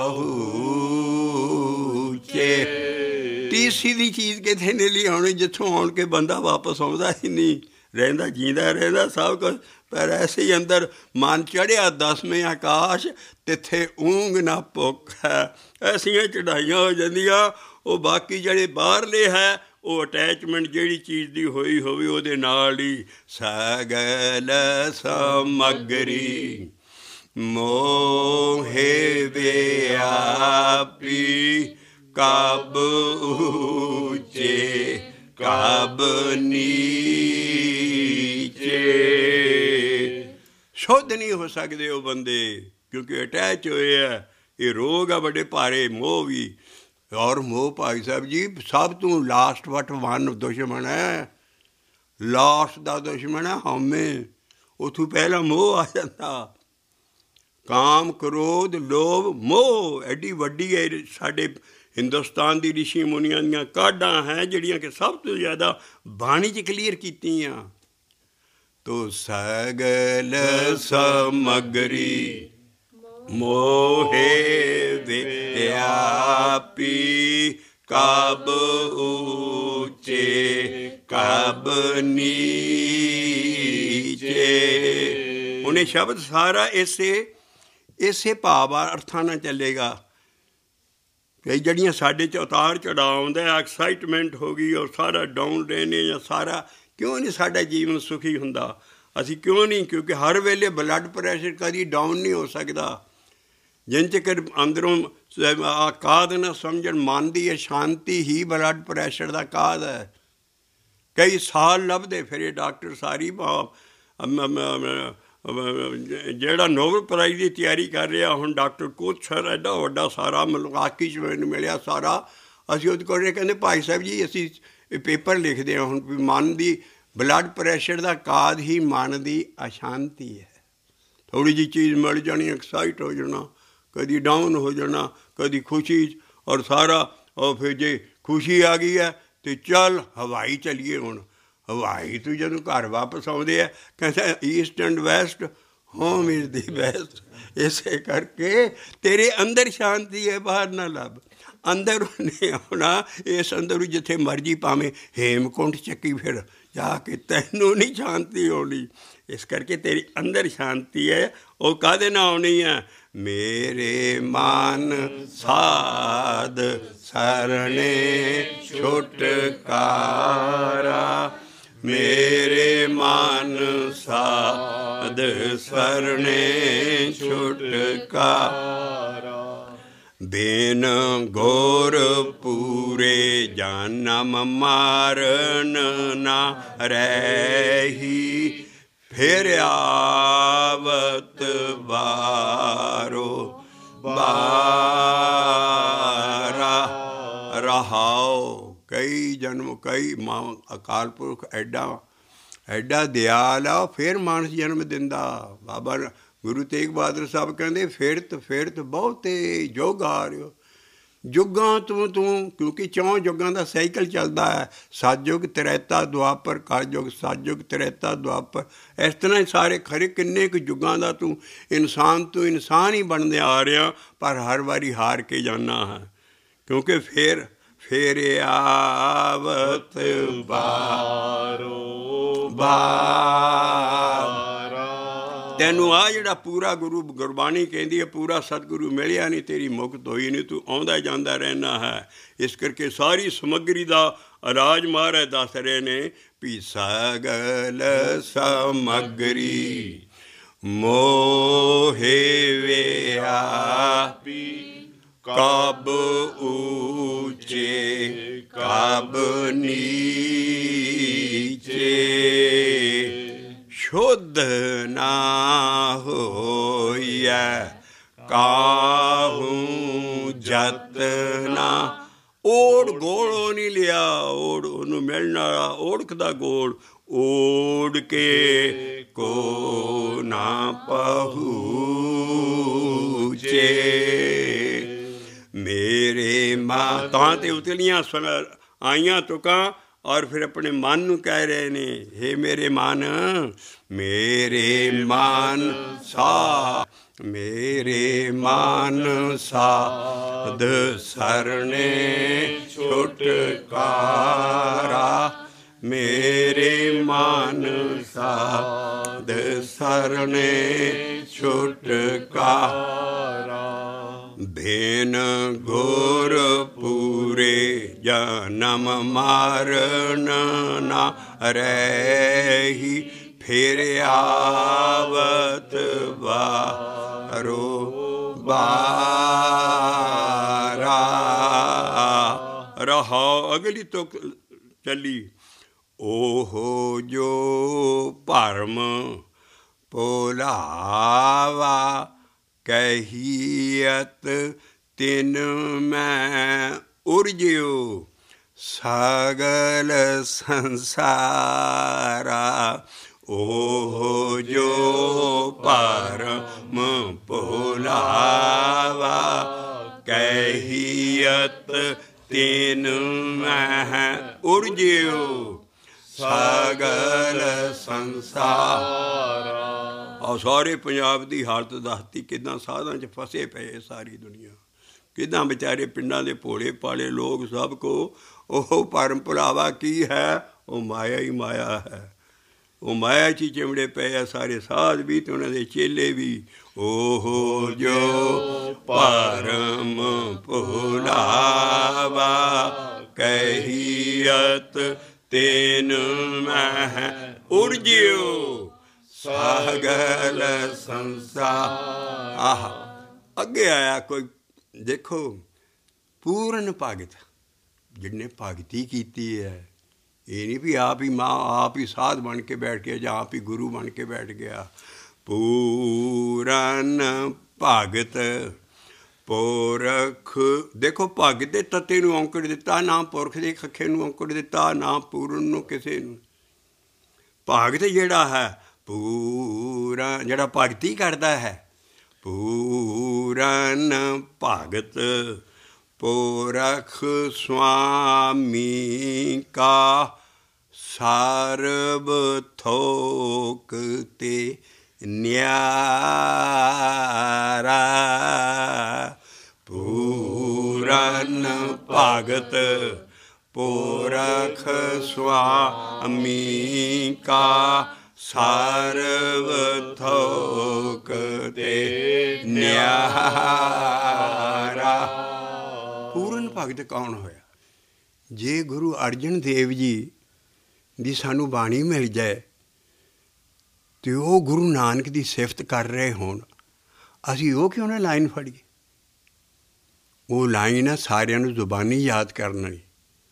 ਪਹੁੰਚੇ। ਤੀਸਰੀ ਦੀ ਚੀਜ਼ ਕਿਤੇ ਨਹੀਂ ਲਿਆਉਣੀ, ਜਿੱਥੋਂ ਆਉਣ ਕੇ ਬੰਦਾ ਵਾਪਸ ਆਉਂਦਾ ਹੀ ਨਹੀਂ, ਰਹਿੰਦਾ ਜੀਂਦਾ ਰਹਿੰਦਾ ਸਭ ਕੁਛ। ਪਰ ਐਸੇ ਹੀ ਅੰਦਰ ਮਨ ਚੜ੍ਹਿਆ ਦਸਵੇਂ ਆਕਾਸ਼, ਤਿੱਥੇ ਊਂਘ ਨਾ ਭੁੱਖ ਹੈ। ਐਸੀਆਂ ਚੜ੍ਹਾਈਆਂ ਹੋ ਜਾਂਦੀਆਂ। ਉਹ ਬਾਕੀ ਜਿਹੜੇ ਬਾਹਰਲੇ ਹੈ ਉਹ ਅਟੈਚਮੈਂਟ ਜਿਹੜੀ ਚੀਜ਼ ਦੀ ਹੋਈ ਹੋਵੇ ਉਹਦੇ ਨਾਲ ਹੀ। ਸਗਲ ਸਮੱਗਰੀ ਮੋਹੇ ਵਿਆਪੀ, ਕਬ ਉੱਚੇ ਕਬ ਨੀਚੇ। ਸ਼ੁੱਧ ਨਹੀਂ ਹੋ ਸਕਦੇ ਉਹ ਬੰਦੇ, ਕਿਉਂਕਿ ਅਟੈਚ ਹੋਏ ਹੈ। ਇਹ ਰੋਗ ਆ ਬੜੇ ਭਾਰੇ, ਮੋਹ ਵੀ। ਔਰ ਮੋਹ ਭਾਈ ਸਾਹਿਬ ਜੀ ਸਭ ਤੋਂ ਲਾਸਟ ਬਟ ਵਨ ਦੁਸ਼ਮਣ ਹੈ। ਲਾਸਟ ਦਾ ਦੁਸ਼ਮਣ ਹੈ ਹਉਮੈ। ਉੱਥੋਂ ਪਹਿਲਾਂ ਮੋਹ ਆ ਜਾਂਦਾ। ਕਾਮ ਕ੍ਰੋਧ ਲੋਭ ਮੋਹ ਐਡੀ ਵੱਡੀ ਹੈ। ਸਾਡੇ ਹਿੰਦੁਸਤਾਨ ਦੀ ਰਿਸ਼ੀ ਮੁਨੀਆਂ ਦੀਆਂ ਕਾਢਾਂ ਹੈ ਜਿਹੜੀਆਂ ਕਿ ਸਭ ਤੋਂ ਜ਼ਿਆਦਾ ਬਾਣੀ 'ਚ ਕਲੀਅਰ ਕੀਤੀਆਂ। ਤੋ ਸਗਲ ਸਮੱਗਰੀ ਮੋਹੇ ਵਿਆਪੀ, ਕਬ ਉੱਚੇ ਕਬ ਨੀਚੇ। ਹੁਣ ਇਹ ਸ਼ਬਦ ਸਾਰਾ ਇਸੇ ਭਾਵ ਅਰਥਾਂ ਨਾਲ ਚੱਲੇਗਾ। ਕਈ ਜਿਹੜੀਆਂ ਸਾਡੇ 'ਚ ਉਤਾਰ ਚੜ੍ਹਾਅ ਆਉਂਦਾ, ਐਕਸਾਈਟਮੈਂਟ ਹੋ ਗਈ ਔਰ ਸਾਰਾ ਡਾਊਨ ਰਹਿਣੇ ਜਾਂ ਸਾਰਾ, ਕਿਉਂ ਨਹੀਂ ਸਾਡਾ ਜੀਵਨ ਸੁਖੀ ਹੁੰਦਾ? ਅਸੀਂ ਕਿਉਂ ਨਹੀਂ? ਕਿਉਂਕਿ ਹਰ ਵੇਲੇ ਬਲੱਡ ਪ੍ਰੈਸ਼ਰ ਕਦੀ ਡਾਊਨ ਨਹੀਂ ਹੋ ਸਕਦਾ। ਜਿੰਨ ਚਿਰ ਅੰਦਰੋਂ ਕਾਦ ਨਾ ਸਮਝਣ, ਮਨ ਦੀ ਅਸ਼ਾਂਤੀ ਹੀ ਬਲੱਡ ਪ੍ਰੈਸ਼ਰ ਦਾ ਕਾਦ ਹੈ। ਕਈ ਸਾਲ ਲੱਭਦੇ ਫਿਰੇ ਡਾਕਟਰ, ਸਾਰੀ ਜਿਹੜਾ ਨੋਬਲ ਪ੍ਰਾਈਜ਼ ਦੀ ਤਿਆਰੀ ਕਰ ਰਿਹਾ ਹੁਣ ਡਾਕਟਰ ਕੋਥਰ, ਐਡਾ ਵੱਡਾ ਸਾਰਾ ਮਲਕਾਕੀ 'ਚ ਮੈਨੂੰ ਮਿਲਿਆ ਸਾਰਾ। ਅਸੀਂ ਉਹਦੇ ਕੋਲ ਕਹਿੰਦੇ ਭਾਈ ਸਾਹਿਬ ਜੀ ਅਸੀਂ ਇਹ ਪੇਪਰ ਲਿਖਦੇ ਹਾਂ ਹੁਣ ਵੀ ਮਨ ਦੀ ਬਲੱਡ ਪ੍ਰੈਸ਼ਰ ਦਾ ਕਾਜ਼ ਹੀ ਮਨ ਦੀ ਅਸ਼ਾਂਤੀ ਹੈ। ਥੋੜ੍ਹੀ ਜਿਹੀ ਚੀਜ਼ ਮਿਲ ਜਾਣੀ ਐਕਸਾਈਟ ਹੋ ਜਾਣਾ, ਕਦੀ ਡਾਊਨ ਹੋ ਜਾਣਾ, ਕਦੀ ਖੁਸ਼ੀ 'ਚ, ਔਰ ਸਾਰਾ। ਔਰ ਫਿਰ ਜੇ ਖੁਸ਼ੀ ਆ ਗਈ ਹੈ ਅਤੇ ਚੱਲ ਹਵਾਈ ਚੱਲੀਏ ਹੁਣ। ਹਵਾਈ ਤੋਂ ਜਦੋਂ ਘਰ ਵਾਪਸ ਆਉਂਦੇ ਆ ਕਹਿੰਦਾ east and west home is the best. ਇਸੇ ਕਰਕੇ ਤੇਰੇ ਅੰਦਰ ਸ਼ਾਂਤੀ ਹੈ, ਬਾਹਰ ਨਾ ਲੱਭ। ਅੰਦਰ ਨਹੀਂ ਆਉਣਾ, ਇਸ ਅੰਦਰ ਜਿੱਥੇ ਮਰਜ਼ੀ ਭਾਵੇਂ ਹੇਮਕੁੰਟ ਚੱਕੀ ਫਿਰ ਜਾ ਕੇ, ਤੈਨੂੰ ਨਹੀਂ ਸ਼ਾਂਤੀ ਆਉਣੀ। ਇਸ ਕਰਕੇ ਤੇਰੀ ਅੰਦਰ ਸ਼ਾਂਤੀ ਹੈ, ਉਹ ਕਾਹਦੇ ਨਾਲ ਆਉਣੀ ਹੈ? ਮੇਰੇ ਮਨ ਸਾਧ ਸਰਣੇ ਛੁਟਕਾਰਾ, ਮੇਰੇ ਮਨ ਸਾਧ ਸਰਣੇ ਛੁਟਕਾਰਾ। ਬਿਨ ਗੁਰ ਪੂਰੇ ਜਨਮ ਮਾਰਨ ਨਾ ਰਹੀ, ਫਿਰ ਆਵਤ ਬਾਰੋ ਬਾਰਾ। ਰਹਾਓ ਕਈ ਜਨਮ ਕਈ ਮਾਂ ਅਕਾਲ ਪੁਰਖ ਐਡਾ ਦਿਆਲ ਆ, ਫਿਰ ਮਾਨਸ ਜਨਮ ਦਿੰਦਾ। ਬਾਬਾ ਗੁਰੂ ਤੇਗ ਬਹਾਦਰ ਸਾਹਿਬ ਕਹਿੰਦੇ ਫਿਰਤ ਫਿਰਤ ਬਹੁਤੇ ਜੁਗ ਆ ਰਿਓ। ਯੁੱਗਾਂ ਤੋਂ ਤੂੰ, ਕਿਉਂਕਿ 4 ਯੁੱਗਾਂ ਦਾ ਸਾਈਕਲ ਚੱਲਦਾ ਹੈ, ਸਤਯੁਗ ਤ੍ਰੇਤਾ ਦੁਆਪਰ ਕਲਯੁਗ, ਸਤਯੁਗ ਤ੍ਰੇਤਾ ਦੁਆਪਰ। ਇਸ ਤਰ੍ਹਾਂ ਹੀ ਸਾਰੇ ਖਰੇ ਕਿੰਨੇ ਕੁ ਯੁੱਗਾਂ ਦਾ ਤੂੰ ਇਨਸਾਨ ਤੋਂ ਇਨਸਾਨ ਹੀ ਬਣਦੇ ਆ ਰਿਹਾ, ਪਰ ਹਰ ਵਾਰੀ ਹਾਰ ਕੇ ਜਾਣਾ ਹੈ। ਕਿਉਂਕਿ ਫਿਰ ਆਵਤ ਬਾਰੋ ਬਾਰਾ। ਤੈਨੂੰ ਆ ਜਿਹੜਾ ਪੂਰਾ ਗੁਰਬਾਣੀ ਕਹਿੰਦੀ ਹੈ ਪੂਰਾ ਸਤਿਗੁਰੂ ਮਿਲਿਆ ਨਹੀਂ, ਤੇਰੀ ਮੁਕਤ ਹੋਈ ਨਹੀਂ, ਤੂੰ ਆਉਂਦਾ ਜਾਂਦਾ ਰਹਿਣਾ ਹੈ। ਇਸ ਕਰਕੇ ਸਾਰੀ ਸਮੱਗਰੀ ਦਾ ਰਾਜ ਮਹਾਰਾਜ ਦੱਸ ਰਹੇ ਨੇ ਵੀ ਸਗਲ ਸਮੱਗਰੀ ਮੋਹਿ ਵਿਆਪੀ, ਕਬ ਊਚੇ ਕਬ ਨੀਚੇ, ਸ਼ੁੱਧ ਨਾ ਹੋਈਐ ਕਾਹੂ ਜਤਨਾ। ਓੜ ਗੋਲੋਂ ਨਹੀਂ ਲਿਆ, ਓੜ ਉਹਨੂੰ ਮਿਲਣ ਵਾਲਾ ਓੜਕ ਦਾ ਗੋਲ, ਓੜ ਕੇ ਕੋ ਨਾ ਪਹੂਚੇ। ਮੇਰੇ ਮਾਂ ਤਾਂ ਤੇ ਉਤਲੀਆਂ ਆਈਆਂ ਤੁਕਾਂ, ਔਰ ਫਿਰ ਆਪਣੇ ਮਨ ਨੂੰ ਕਹਿ ਰਹੇ ਨੇ ਹੇ ਮੇਰੇ ਮਨ, ਮੇਰੇ ਮਨ ਸਾਧ ਸਰਣੇ ਛੁਟਕਾਰਾ, ਮੇਰੇ ਮਨ ਸਾਧ ਸਰਣੇ ਛੁਟਕਾਰਾ। ਬਿਨ ਗੁਰ ਪੂਰੇ ਜਨਮ ਮਾਰਨ ਨਾ ਰਹੀ, ਫਿਰ ਆਵਤ ਬਾਰੋ ਬਾਰਾ। ਰਹਾਓ ਅਗਲੀ ਤੁਕ ਚੱਲੀ। ਓਹੋ ਜੋ ਭਰਮ ਭੁਲਾਵਾ, ਕਹੀਅਤ ਤਿਨ ਮੈਂ ਉਰਜਿਓ, ਸਗਲ ਸੰਸਾਰਾ। ਓਹ ਜੋ ਭਰਮ ਭੁਲਾਵਾ, ਕਹੀਅਤ ਤਿਨ ਮੈਂ ਉਰਜਿਓ, ਸਗਲ ਸੰਸਾਰਾ। ਔਰ ਸਾਰੇ ਪੰਜਾਬ ਦੀ ਹਾਲਤ ਦੱਸਤੀ ਕਿੱਦਾਂ ਸਾਧਾਂ 'ਚ ਫਸੇ ਪਏ ਸਾਰੀ ਦੁਨੀਆ, ਕਿੱਦਾਂ ਵਿਚਾਰੇ ਪਿੰਡਾਂ ਦੇ ਭੋਲੇ ਭਾਲੇ ਲੋਕ ਸਭ ਕੋ ਉਹ ਭਰਮ ਭੁਲਾਵਾ ਕੀ ਹੈ? ਉਹ ਮਾਇਆ ਹੀ ਮਾਇਆ ਹੈ। ਉਹ ਮਾਇਆ 'ਚ ਹੀ ਚਿਮੜੇ ਪਏ ਆ ਸਾਰੇ ਸਾਧ ਵੀ ਅਤੇ ਉਹਨਾਂ ਦੇ ਚੇਲੇ ਵੀ। ਉਹ ਜੋ ਭਰਮ ਭੁਲਾਵਾ, ਕਹੀਅਤ ਤਿਨ ਮੈਂ ਉਰਜਿਓ, ਸਗਲ ਸੰਸਾਰ। ਆਹ ਅੱਗੇ ਆਇਆ ਕੋਈ ਦੇਖੋ ਪੂਰਨ ਭਗਤ, ਜਿਹਨੇ ਭਗਤੀ ਕੀਤੀ ਹੈ। ਇਹ ਨਹੀਂ ਵੀ ਆਪ ਹੀ ਮਾਂ ਆਪ ਹੀ ਸਾਧ ਬਣ ਕੇ ਬੈਠ ਗਿਆ ਜਾਂ ਆਪ ਹੀ ਗੁਰੂ ਬਣ ਕੇ ਬੈਠ ਗਿਆ। ਪੂਰਨ ਭਗਤ ਪੁਰਖ। ਦੇਖੋ ਭਗਤ ਦੇ ਤੱਤੇ ਨੂੰ ਔਂਕੜ ਦਿੱਤਾ, ਨਾ ਪੁਰਖ ਦੇ ਖੱਖੇ ਨੂੰ ਔਂਕੜ ਦਿੱਤਾ, ਨਾ ਪੂਰਨ ਨੂੰ ਕਿਸੇ ਨੂੰ। ਭਗਤ ਜਿਹੜਾ ਹੈ ਪੂਰਾ, ਜਿਹੜਾ ਭਗਤੀ ਕਰਦਾ ਹੈ, ਪੂਰਨ ਭਗਤ ਪੁਰਖ ਸੁਆਮੀ ਕਾ ਸਰਬ ਥੋਕ ਤੇ ਨਿਆਰਾ। ਪੂਰਨ ਭਗਤ ਪੁਰਖ ਸੁਆਮੀ ਕਾ ਸਰਬ ਥੋਕ ਤੇ ਨਿਆਰਾ। ਪੂਰਨ ਭਗਤ ਕੌਣ ਹੋਇਆ? ਜੇ ਗੁਰੂ ਅਰਜਨ ਦੇਵ ਜੀ ਦੀ ਸਾਨੂੰ ਬਾਣੀ ਮਿਲ ਜਾਏ ਅਤੇ ਉਹ ਗੁਰੂ ਨਾਨਕ ਦੀ ਸਿਫਤ ਕਰ ਰਹੇ ਹੋਣ, ਅਸੀਂ ਉਹ ਕਿਉਂ ਨਾ ਲਾਈਨ ਫੜੀਏ? ਉਹ ਲਾਈਨ ਹੈ ਸਾਰਿਆਂ ਨੂੰ ਜ਼ੁਬਾਨੀ ਯਾਦ ਕਰਨ ਵਾਲੀ।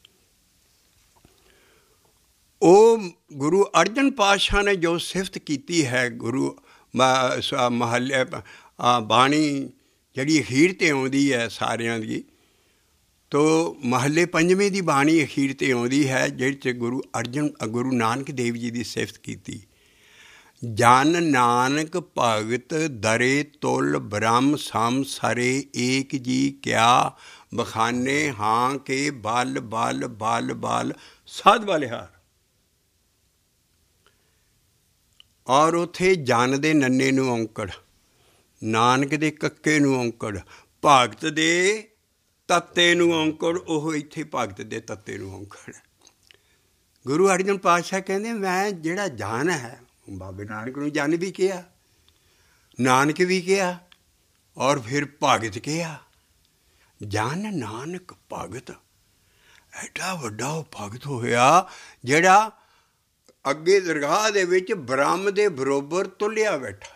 ਉਹ ਗੁਰੂ ਅਰਜਨ ਪਾਤਸ਼ਾਹ ਨੇ ਜੋ ਸਿਫਤ ਕੀਤੀ ਹੈ, ਗੁਰੂ ਮਹੱਲੇ ਬਾਣੀ ਜਿਹੜੀ ਅਖੀਰ 'ਤੇ ਆਉਂਦੀ ਹੈ ਸਾਰਿਆਂ ਦੀ, ਤੋ ਮਹੱਲੇ ਪੰਜਵੇਂ ਦੀ ਬਾਣੀ ਅਖੀਰ 'ਤੇ ਆਉਂਦੀ ਹੈ, ਜਿਹਦੇ 'ਚ ਗੁਰੂ ਨਾਨਕ ਦੇਵ ਜੀ ਦੀ ਸਿਫਤ ਕੀਤੀ। ਜਨ ਨਾਨਕ ਭਗਤ ਦਰੇ ਤੁਲ ਬ੍ਰਹਮ ਸਮ ਸਰੇ ਏਕ ਜੀ ਕਿਆ ਬਖਾਨੇ ਹਾਂ ਕੇ ਬਲ ਬਲ ਬਲ ਬਲ ਸਾਧ ਬਲਿਹਾਰ। ਔਰ ਉੱਥੇ ਜਨ ਦੇ ਨੰਨੇ ਨੂੰ ਔਂਕੜ, ਨਾਨਕ ਦੇ ਕੱਕੇ ਨੂੰ ਔਂਕੜ, ਭਗਤ ਦੇ ਤੱਤੇ ਨੂੰ ਔਂਕੜ, ਉਹ ਇੱਥੇ ਭਗਤ ਦੇ ਤੱਤੇ ਨੂੰ ਔਂਕੜ। ਗੁਰੂ ਅਰਜਨ ਪਾਤਸ਼ਾਹ ਕਹਿੰਦੇ ਮੈਂ ਜਿਹੜਾ ਜਨ ਹੈ, ਬਾਬੇ ਨਾਨਕ ਨੂੰ ਜਨ ਵੀ ਕਿਹਾ, ਨਾਨਕ ਵੀ ਕਿਹਾ, ਔਰ ਫਿਰ ਭਗਤ ਕਿਹਾ। ਜਨ ਨਾਨਕ ਭਗਤ, ਐਡਾ ਵੱਡਾ ਉਹ ਭਗਤ ਹੋਇਆ ਜਿਹੜਾ ਅੱਗੇ ਦਰਗਾਹ ਦੇ ਵਿੱਚ ਬ੍ਰਹਮ ਦੇ ਬਰੋਬਰ ਤੁਲਿਆ ਬੈਠਾ।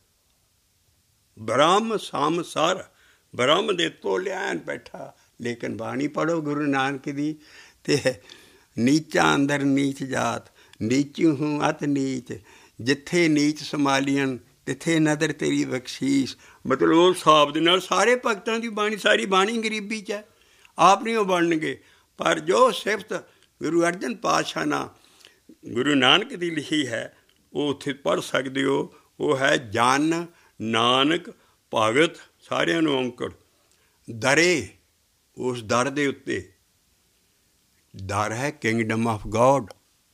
ਬ੍ਰਹਮ ਸਮ ਸਰ, ਬ੍ਰਹਮ ਦੇ ਤੋਲਿਆ ਬੈਠਾ। ਲੇਕਿਨ ਬਾਣੀ ਪੜ੍ਹੋ ਗੁਰੂ ਨਾਨਕ ਦੀ, ਅਤੇ ਨੀਚਾ ਅੰਦਰ ਨੀਚ ਜਾਤ, ਨੀਚੀ ਹੂੰ ਅਤ ਨੀਚ, ਜਿੱਥੇ ਨੀਚ ਸੰਭਾਲੀਅਨ ਤਿੱਥੇ ਨਦਰ ਤੇਰੀ ਬਖਸ਼ੀਸ਼। ਮਤਲਬ ਉਸ ਹਿਸਾਬ ਦੇ ਨਾਲ ਸਾਰੇ ਭਗਤਾਂ ਦੀ ਬਾਣੀ, ਸਾਰੀ ਬਾਣੀ ਗਰੀਬੀ 'ਚ ਹੈ, ਆਪ ਨਹੀਂ ਉਹ ਬਣਨਗੇ। ਪਰ ਜੋ ਸਿਫਤ ਗੁਰੂ ਅਰਜਨ ਪਾਤਸ਼ਾਹ ਨਾਲ ਗੁਰੂ ਨਾਨਕ ਦੀ ਲਿਖੀ ਹੈ, ਉਹ ਉੱਥੇ ਪੜ੍ਹ ਸਕਦੇ ਹੋ। ਉਹ ਹੈ ਜਨ ਨਾਨਕ ਭਗਤ ਸਾਰਿਆਂ ਨੂੰ ਔਂਕੜ। ਦਰੇ, ਉਸ ਦਰ ਦੇ ਉੱਤੇ, ਦਰ ਹੈ ਕਿੰਗਡਮ ਆਫ ਗੋਡ।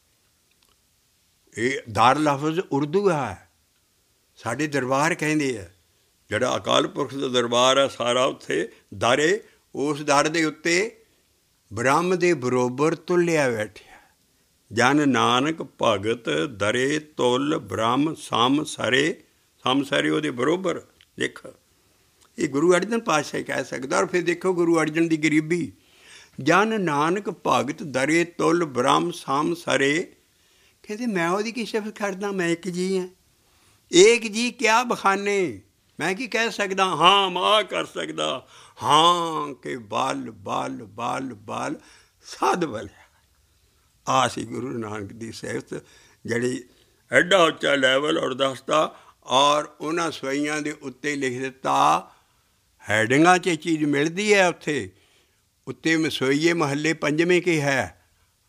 ਇਹ ਦਰ ਲਫ਼ਜ਼ ਉਰਦੂ ਹੈ, ਸਾਡੇ ਦਰਬਾਰ ਕਹਿੰਦੇ ਆ, ਜਿਹੜਾ ਅਕਾਲ ਪੁਰਖ ਦਾ ਦਰਬਾਰ ਹੈ ਸਾਰਾ ਉੱਥੇ ਦਰ। ਉਸ ਦਰ ਦੇ ਉੱਤੇ ਬ੍ਰਹਮ ਦੇ ਬਰੋਬਰ ਤੁਲਿਆ ਬੈਠਿਆ। ਜਨ ਨਾਨਕ ਭਗਤ ਦਰੇ ਤੁਲ ਬ੍ਰਹਮ ਸਮ ਸਰੇ, ਸਮ ਸਰੇ ਉਹਦੇ ਬਰੋਬਰ। ਦੇਖ, ਇਹ ਗੁਰੂ ਅਰਜਨ ਪਾਤਸ਼ਾਹ ਕਹਿ ਸਕਦਾ। ਔਰ ਫਿਰ ਦੇਖੋ ਗੁਰੂ ਅਰਜਨ ਦੀ ਗਰੀਬੀ। ਜਨ ਨਾਨਕ ਭਗਤ ਦਰੇ ਤੁਲ ਬ੍ਰਹਮ ਸਮ ਸਰੇ। ਕਹਿੰਦੇ ਮੈਂ ਉਹਦੀ ਕੀ ਸਿਫਤ ਕਰਦਾ, ਮੈਂ ਇੱਕ ਜੀ ਹਾਂ। ਏਕ ਜੀ ਕਿਆ ਬਖਾਨੇ, ਮੈਂ ਕੀ ਕਹਿ ਸਕਦਾ? ਹਾਂ ਮੈਂ ਕਰ ਸਕਦਾ, ਹਾਂ ਕਿ ਬਲ ਬਲ ਬਲ ਬਲ ਸਾਧ ਬਲਿਆ। ਆ ਸੀ ਗੁਰੂ ਨਾਨਕ ਦੀ ਸਿਫਤ, ਜਿਹੜੀ ਐਡਾ ਉੱਚਾ ਲੈਵਲ ਔਰ ਦੱਸਦਾ। ਔਰ ਉਹਨਾਂ ਸਵਈਆਂ ਦੇ ਉੱਤੇ ਲਿਖ ਦਿੱਤਾ, ਹੈਡਿੰਗਾਂ 'ਚ ਚੀਜ਼ ਮਿਲਦੀ ਹੈ ਉੱਥੇ ਉੱਤੇ। ਸਵਈਏ ਮਹੱਲੇ ਪੰਜਵੇਂ ਕੀ ਹੈ,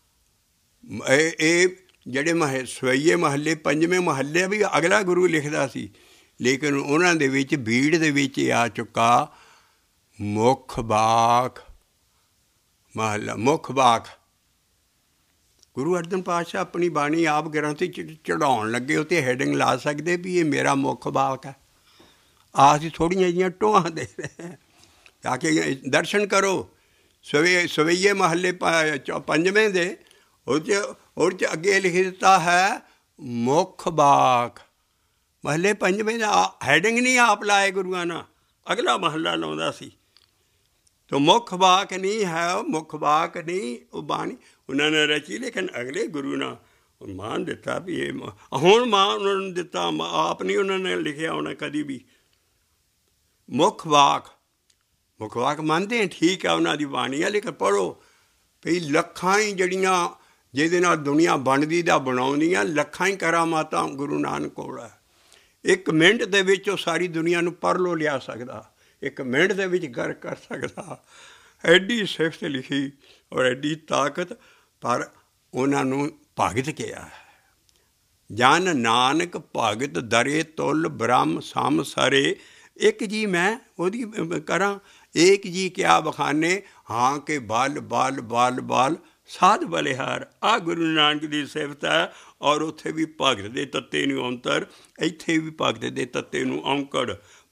ਇਹ ਜਿਹੜੇ ਸਵਈਏ ਮਹੱਲੇ ਪੰਜਵੇਂ ਮਹੱਲੇ ਵੀ ਅਗਲਾ ਗੁਰੂ ਲਿਖਦਾ ਸੀ, ਲੇਕਿਨ ਉਹਨਾਂ ਦੇ ਵਿੱਚ ਬੀੜ ਦੇ ਵਿੱਚ ਆ ਚੁੱਕਾ ਮੁੱਖ ਬਾਖ ਮਹੱਲਾ, ਮੁੱਖ ਬਾਖ। ਗੁਰੂ ਅਰਜਨ ਪਾਤਸ਼ਾਹ ਆਪਣੀ ਬਾਣੀ ਆਪ ਗ੍ਰੰਥ ਚੜ੍ਹਾਉਣ ਲੱਗੇ, ਉੱਤੇ ਹੈਡਿੰਗ ਲਾ ਸਕਦੇ ਵੀ ਇਹ ਮੇਰਾ ਮੁੱਖ ਬਾਖ ਹੈ। ਅਸੀਂ ਥੋੜ੍ਹੀਆਂ ਜਿਹੀਆਂ ਟੋਹਾਂ ਦੇ ਰਹੇ ਆ ਕੇ ਦਰਸ਼ਨ ਕਰੋ। ਸਵਈਏ ਮਹੱਲੇ ਪੰਜਵੇਂ ਦੇ ਉਹ 'ਚ ਅੱਗੇ ਲਿਖ ਦਿੱਤਾ ਹੈ ਮੁੱਖ ਬਾਖ। ਮਹੱਲੇ ਪੰਜਵੇਂ ਦਾ ਹੈਡਿੰਗ ਨਹੀਂ ਆਪ ਲਾਏ ਗੁਰੂਆਂ ਨਾਲ, ਅਗਲਾ ਮਹੱਲਾ ਲਾਉਂਦਾ ਸੀ। ਤੋ ਮੁੱਖ ਬਾਕ ਨਹੀਂ ਹੈ, ਉਹ ਮੁੱਖ ਬਾਕ ਨਹੀਂ ਉਹ ਬਾਣੀ ਉਹਨਾਂ ਨੇ ਰਚੀ, ਲੇਕਿਨ ਅਗਲੇ ਗੁਰੂ ਨਾਲ ਮਾਨ ਦਿੱਤਾ ਵੀ ਇਹ ਹੁਣ ਮਾਨ ਉਹਨਾਂ ਨੂੰ ਦਿੱਤਾ, ਆਪ ਨਹੀਂ ਉਹਨਾਂ ਨੇ ਲਿਖਿਆ ਹੋਣਾ ਕਦੀ ਵੀ। ਮੁੱਖ ਵਾਕ, ਮੁੱਖ ਵਾਕ ਮੰਨਦੇ ਠੀਕ ਹੈ ਉਹਨਾਂ ਦੀ ਬਾਣੀ ਹੈ, ਲੇਕਿਨ ਪੜ੍ਹੋ ਵੀ ਲੱਖਾਂ ਹੀ ਜਿਹੜੀਆਂ ਜਿਹਦੇ ਨਾਲ ਦੁਨੀਆ ਬਣਦੀ ਦਾ ਬਣਾਉਂਦੀਆਂ, ਲੱਖਾਂ ਹੀ ਕਰਾਮਾਤਾਂ ਗੁਰੂ ਨਾਨਕ ਕੋਲ ਹੈ। ਇੱਕ ਮਿੰਟ ਦੇ ਵਿੱਚ ਉਹ ਸਾਰੀ ਦੁਨੀਆ ਨੂੰ ਪਰਲੋ ਲਿਆ ਸਕਦਾ, ਇੱਕ ਮਿੰਟ ਦੇ ਵਿੱਚ ਗਰਕ ਕਰ ਸਕਦਾ। ਐਡੀ ਸਿਫਤ ਲਿਖੀ ਔਰ ਐਡੀ ਤਾਕਤ, ਪਰ ਉਹਨਾਂ ਨੂੰ ਭਗਤ ਕਿਹਾ ਹੈ। ਜਨ ਨਾਨਕ ਭਗਤ ਦਰੇ ਤੁਲ ਬ੍ਰਹਮ ਸਮ ਸਰੇ। ਇੱਕ ਜੀ ਮੈਂ ਉਹਦੀ ਕਰਾਂ, ਏਕ ਜੀ ਕਿਆ ਬਖਾਨੇ, ਹਾਂ ਕਿ ਬਲ ਬਲ ਬਲ ਬਲ ਸਾਧ ਬਲਿਹਾਰ। ਆਹ ਗੁਰੂ ਨਾਨਕ ਦੀ ਸਿਫਤ ਹੈ। ਔਰ ਉੱਥੇ ਵੀ ਭਗਤ ਦੇ ਤੱਤੇ ਨੂੰ ਔਂਤਰ, ਇੱਥੇ ਵੀ ਭਗਤ ਦੇ ਤੱਤੇ ਨੂੰ ਔਂਕੜ।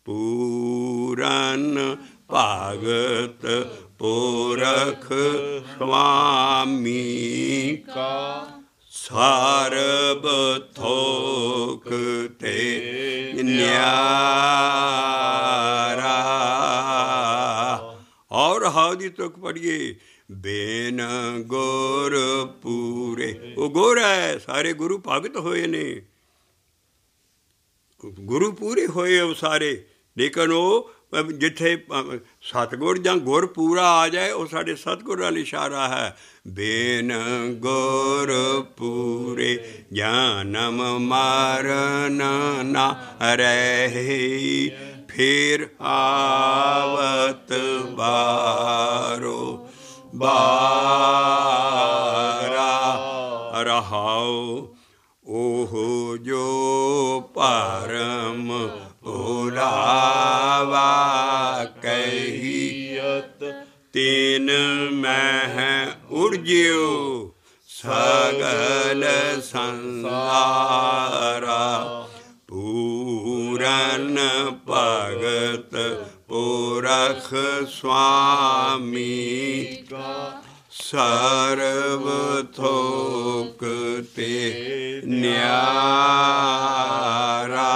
ਪੂਰਨ ਭਗਤ ਪੁਰਖ ਸੁਆਮੀ ਕਾ, ਸਰਬ ਥੋਕ ਤੇ ਨਿਆਰਾ। ਔਰ ਹਾਉ ਦੀ ਤੁਕ ਪੜੀਏ, ਬੇਨ ਗੁਰ ਪੂਰੇ। ਉਹ ਗੁਰ ਹੈ, ਸਾਰੇ ਗੁਰੂ ਭਗਤ ਹੋਏ ਨੇ, ਗੁਰੂ ਪੂਰੇ ਹੋਏ ਉਹ ਸਾਰੇ। ਲੇਕਿਨ ਉਹ ਜਿੱਥੇ ਸਤਿਗੁਰ ਜਾਂ ਗੁਰ ਪੂਰਾ ਆ ਜਾਏ, ਉਹ ਸਾਡੇ ਸਤਿਗੁਰ ਵੱਲ ਇਸ਼ਾਰਾ ਹੈ। ਬੇਨ ਗੁਰ ਪੂਰੇ ਜਨਮ ਮਰਨ ਨਾ ਰਹੇ, ਫਿਰ ਆਵਤ ਬਾਰੋ ਬਾਰਾ। ਰਹਾਉ ਉਹ ਜੋ ਭਰਮ ਭੁਲਾਵਾ ਕਹੀਅਤ, ਤਿਨ ਮਹਿ ਉਰਜਿਓ ਸਗਲ ਸੰਸਾਰਾ। ਪੂਰਨ ਭਗਤ ਪੁਰਖ ਸੁਆਮੀ ਕਾ, ਸਰਬ ਥੋਕ ਤੇ ਨਿਆਰਾ।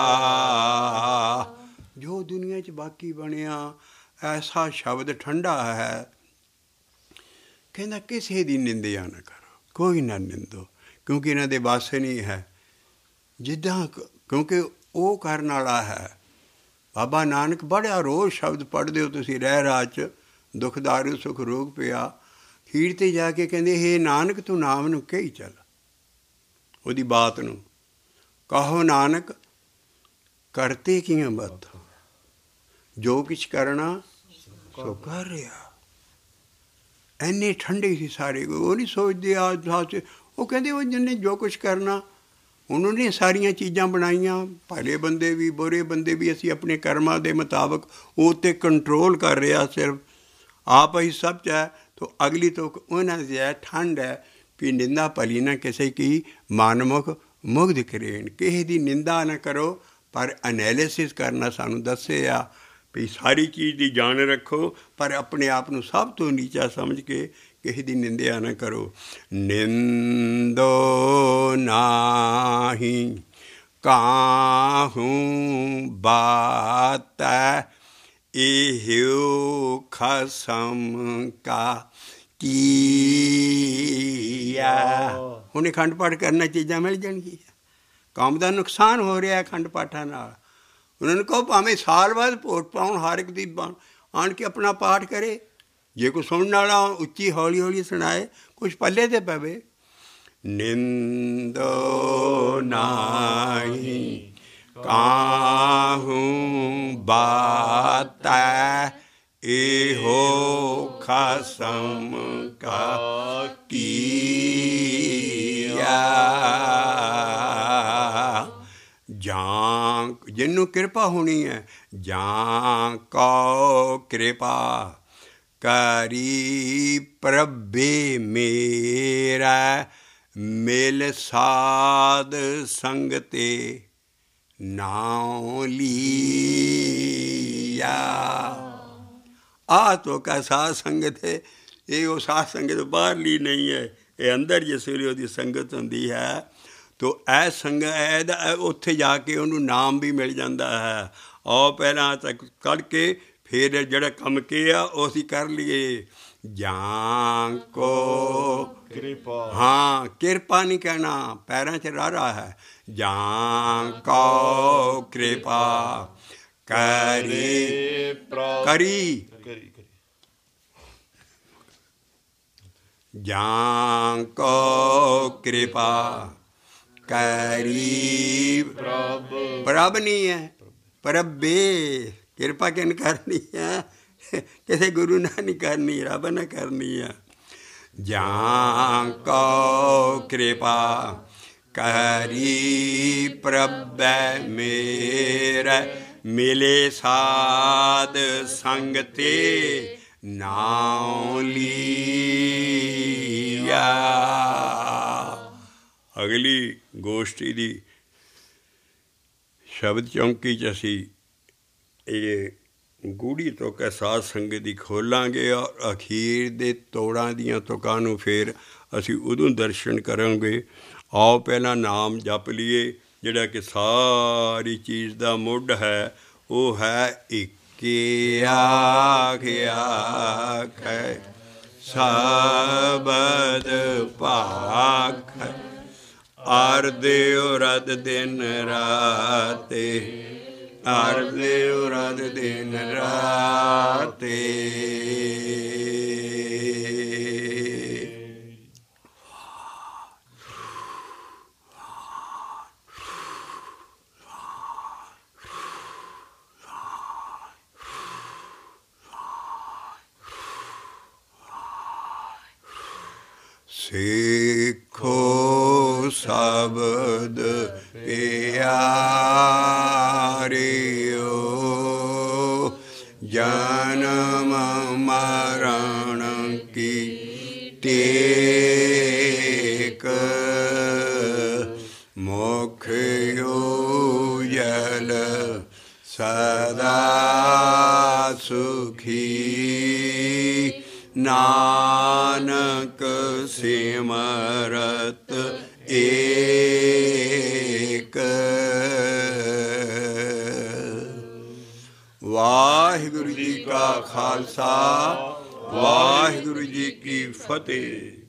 ਜੋ ਦੁਨੀਆ 'ਚ ਬਾਕੀ ਬਣਿਆ ਐਸਾ ਸ਼ਬਦ ਠੰਡਾ ਹੈ, ਕਹਿੰਦਾ ਕਿਸੇ ਦੀ ਨਿੰਦਿਆ ਨਾ ਕਰੋ, ਕੋਈ ਨਾ ਨਿੰਦੋ, ਕਿਉਂਕਿ ਇਹਨਾਂ ਦੇ ਵਾਸੇ ਨਹੀਂ ਹੈ। ਜਿੱਦਾਂ ਕਿਉਂਕਿ ਉਹ ਕਰਨ ਵਾਲਾ ਹੈ। ਬਾਬਾ ਨਾਨਕ ਬੜਾ ਰੋਜ਼ ਸ਼ਬਦ ਪੜ੍ਹਦੇ ਹੋ ਤੁਸੀਂ, ਰਹਿ ਰਾਹ 'ਚ ਦੁਖਦਾਰੂ ਸੁਖ ਰੋਗ ਪਿਆ। ਖੀਰ 'ਤੇ ਜਾ ਕੇ ਕਹਿੰਦੇ, ਹੇ ਨਾਨਕ ਤੂੰ ਨਾਮ ਨੂੰ ਕਹੀ ਚੱਲ, ਉਹਦੀ ਬਾਤ ਨੂੰ ਕਹੋ ਨਾਨਕ ਕਰਤੇ ਕੀਆਂ ਬਤ, ਜੋ ਕੁਛ ਕਰਨਾ ਸੋ ਕਰ ਰਿਹਾ। ਇੰਨੇ ਠੰਡੇ ਸੀ ਸਾਰੇ, ਉਹ ਨਹੀਂ ਸੋਚਦੇ ਆ। ਉਹ ਕਹਿੰਦੇ ਉਹ ਜਿਹਨੇ ਜੋ ਕੁਛ ਕਰਨਾ, ਉਹਨਾਂ ਨੇ ਸਾਰੀਆਂ ਚੀਜ਼ਾਂ ਬਣਾਈਆਂ, ਭਲੇ ਬੰਦੇ ਵੀ ਬੁਰੇ ਬੰਦੇ ਵੀ। ਅਸੀਂ ਆਪਣੇ ਕਰਮਾਂ ਦੇ ਮੁਤਾਬਕ ਉਹ 'ਤੇ ਕੰਟਰੋਲ ਕਰ ਰਿਹਾ, ਸਿਰਫ ਆਪ ਹੀ ਸਭ 'ਚ ਹੈ। ਤੋ ਅਗਲੀ ਤੋਂ ਉਹਨਾਂ ਦੀ ਠੰਡ ਹੈ ਵੀ ਨਿੰਦਾ ਭਲੀ ਨਾ ਕਿਸੇ ਕੀ, ਮਨਮੁਖ ਮੁਗਧ ਕਰੇਣ। ਕਿਸੇ ਦੀ ਨਿੰਦਾ ਨਾ ਕਰੋ, ਪਰ ਐਨਾਲਿਸਿਸ ਕਰਨਾ ਸਾਨੂੰ ਦੱਸੇ ਆ ਵੀ ਸਾਰੀ ਚੀਜ਼ ਦੀ ਜਾਣ ਰੱਖੋ, ਪਰ ਆਪਣੇ ਆਪ ਨੂੰ ਸਭ ਤੋਂ ਨੀਚਾ ਸਮਝ ਕੇ ਕਿਸੇ ਦੀ ਨਿੰਦਿਆ ਨਾ ਕਰੋ। ਨਿੰਦੋ ਨਾਹੀ ਕਾਹੂ ਬਾਤੈ, ਇਹੋ ਖਸਮ ਕਾ ਕੀਆ। ਹੁਣ ਅਖੰਡ ਪਾਠ ਕਰਨਾ ਚੀਜ਼ਾਂ ਮਿਲ ਜਾਣਗੀਆਂ। ਕੰਮ ਦਾ ਨੁਕਸਾਨ ਹੋ ਰਿਹਾ ਅਖੰਡ ਪਾਠਾਂ ਨਾਲ। ਉਹਨਾਂ ਨੂੰ ਕਹੋ ਭਾਵੇਂ ਸਾਲ ਬਾਅਦ ਭੋਟ ਪਾਉਣ, ਹਰ ਇੱਕ ਦੀ ਆਣ ਕੇ ਆਪਣਾ ਪਾਠ ਕਰੇ। ਜੇ ਕੋਈ ਸੁਣਨ ਵਾਲਾ ਉੱਚੀ ਹੌਲੀ ਹੌਲੀ ਸੁਣਾਏ, ਕੁਛ ਪੱਲੇ 'ਤੇ ਪਵੇ। ਨਿੰਦੋ ਨਾਹੀ ਕਾਹੂ ਬਾਤੈ, ਇਹੋ ਖਸਮ ਕਾ ਕੀਆ। ਜਾਂ ਜਿਹਨੂੰ ਕਿਰਪਾ ਹੋਣੀ ਹੈ, ਜਾਂ ਕਉ ਕਿਰਪਾ ਕਰੀ ਪ੍ਰਭੇ ਮੇਰਾ, ਮਿਲ ਸਾਧ ਸੰਗਤੇ ਨਾਉ ਲੀਆ। ਆਹ ਤੋ ਕਾ ਸਾਧ ਸੰਗਤ ਹੈ, ਇਹ ਉਹ ਸਾਧ ਸੰਗਤ ਬਾਹਰਲੀ ਨਹੀਂ ਹੈ, ਇਹ ਅੰਦਰ ਜਿਸ ਵੇਲੇ ਉਹਦੀ ਸੰਗਤ ਹੁੰਦੀ ਹੈ। ਤੋ ਇਹ ਸੰਗਤ ਉੱਥੇ ਜਾ ਕੇ ਉਹਨੂੰ ਨਾਮ ਵੀ ਮਿਲ ਜਾਂਦਾ ਹੈ। ਆਓ ਪਹਿਲਾਂ ਤੱਕ ਕੱਢ ਕੇ ਫਿਰ ਜਿਹੜਾ ਕੰਮ ਕਿਹਾ ਉਹ ਅਸੀਂ ਕਰ ਲਈਏ। ਜਾਂ ਕੋ ਕਿਰਪਾ, ਹਾਂ ਕਿਰਪਾ ਨਹੀਂ ਕਹਿਣਾ, ਪੈਰਾਂ 'ਚ ਰਾਰਾ ਹੈ। ਜਾਂ ਕੋ ਕਿਰਪਾ ਕਰੀ ਕਰੀ, ਜਾਂ ਕੋ ਕਿਰਪਾ ਕਰੀ ਪ੍ਰਭ ਨਹੀਂ ਹੈ, ਪ੍ਰਭੇ। ਕਿਰਪਾ ਕਿਨ ਕਰਨੀ ਹੈ? ਕਿਸੇ ਗੁਰੂ ਨਾਲ ਨਹੀਂ ਕਰਨੀ, ਰੱਬ ਨਾਲ ਕਰਨੀ ਹੈ। ਜਾਂ ਕੋ ਕਿਰਪਾ ਕਰੀ ਪ੍ਰਭੈ ਮੇਰੇ, ਮਿਲੇ ਸਾਧ ਸੰਗ ਤੇ ਨਾਉ ਲੀਆ। ਅਗਲੀ ਗੋਸ਼ਟੀ ਦੀ ਸ਼ਬਦ ਚੌਂਕੀ 'ਚ ਅਸੀਂ ਇਹ ਗੂੜੀ ਤੁਕ ਸਾਧ ਸੰਗਤ ਦੀ ਖੋਲਾਂਗੇ, ਔਰ ਅਖੀਰ ਦੇ ਤੋੜਾਂ ਦੀਆਂ ਤੁਕਾਂ ਨੂੰ ਫਿਰ ਅਸੀਂ ਉਦੋਂ ਦਰਸ਼ਨ ਕਰਾਂਗੇ। ਆਓ ਪਹਿਲਾਂ ਨਾਮ ਜਪ ਲਈਏ, ਜਿਹੜਾ ਕਿ ਸਾਰੀ ਚੀਜ਼ ਦਾ ਮੁੱਢ ਹੈ। ਉਹ ਹੈ ਇੱਕੇ ਆਖਿਆ ਸ਼ਬਦ ਭਾਖੈ, ਅਰਦਿਉ ਰਦ ਦਿਨ ਰਾਤੇ, ਅਰਦਿਉ ਰਦ ਦਿਨ ਰਾਤੇ। ਸਿੱਖੋ ਸ਼ਬਦ ਪਿਆਰਿਓ, ਜਨਮ ਮਰਨ ਕੀ ਟੇਕ, ਮੁਖ ਉਜਲ ਸਦਾ ਸੁਖੀ, ਨਾਨਕ ਸਿਮਰਤ ਏਕ। ਵਾਹਿਗੁਰੂ ਜੀ ਕਾ ਖਾਲਸਾ, ਵਾਹਿਗੁਰੂ ਜੀ ਕੀ ਫਤਿਹ।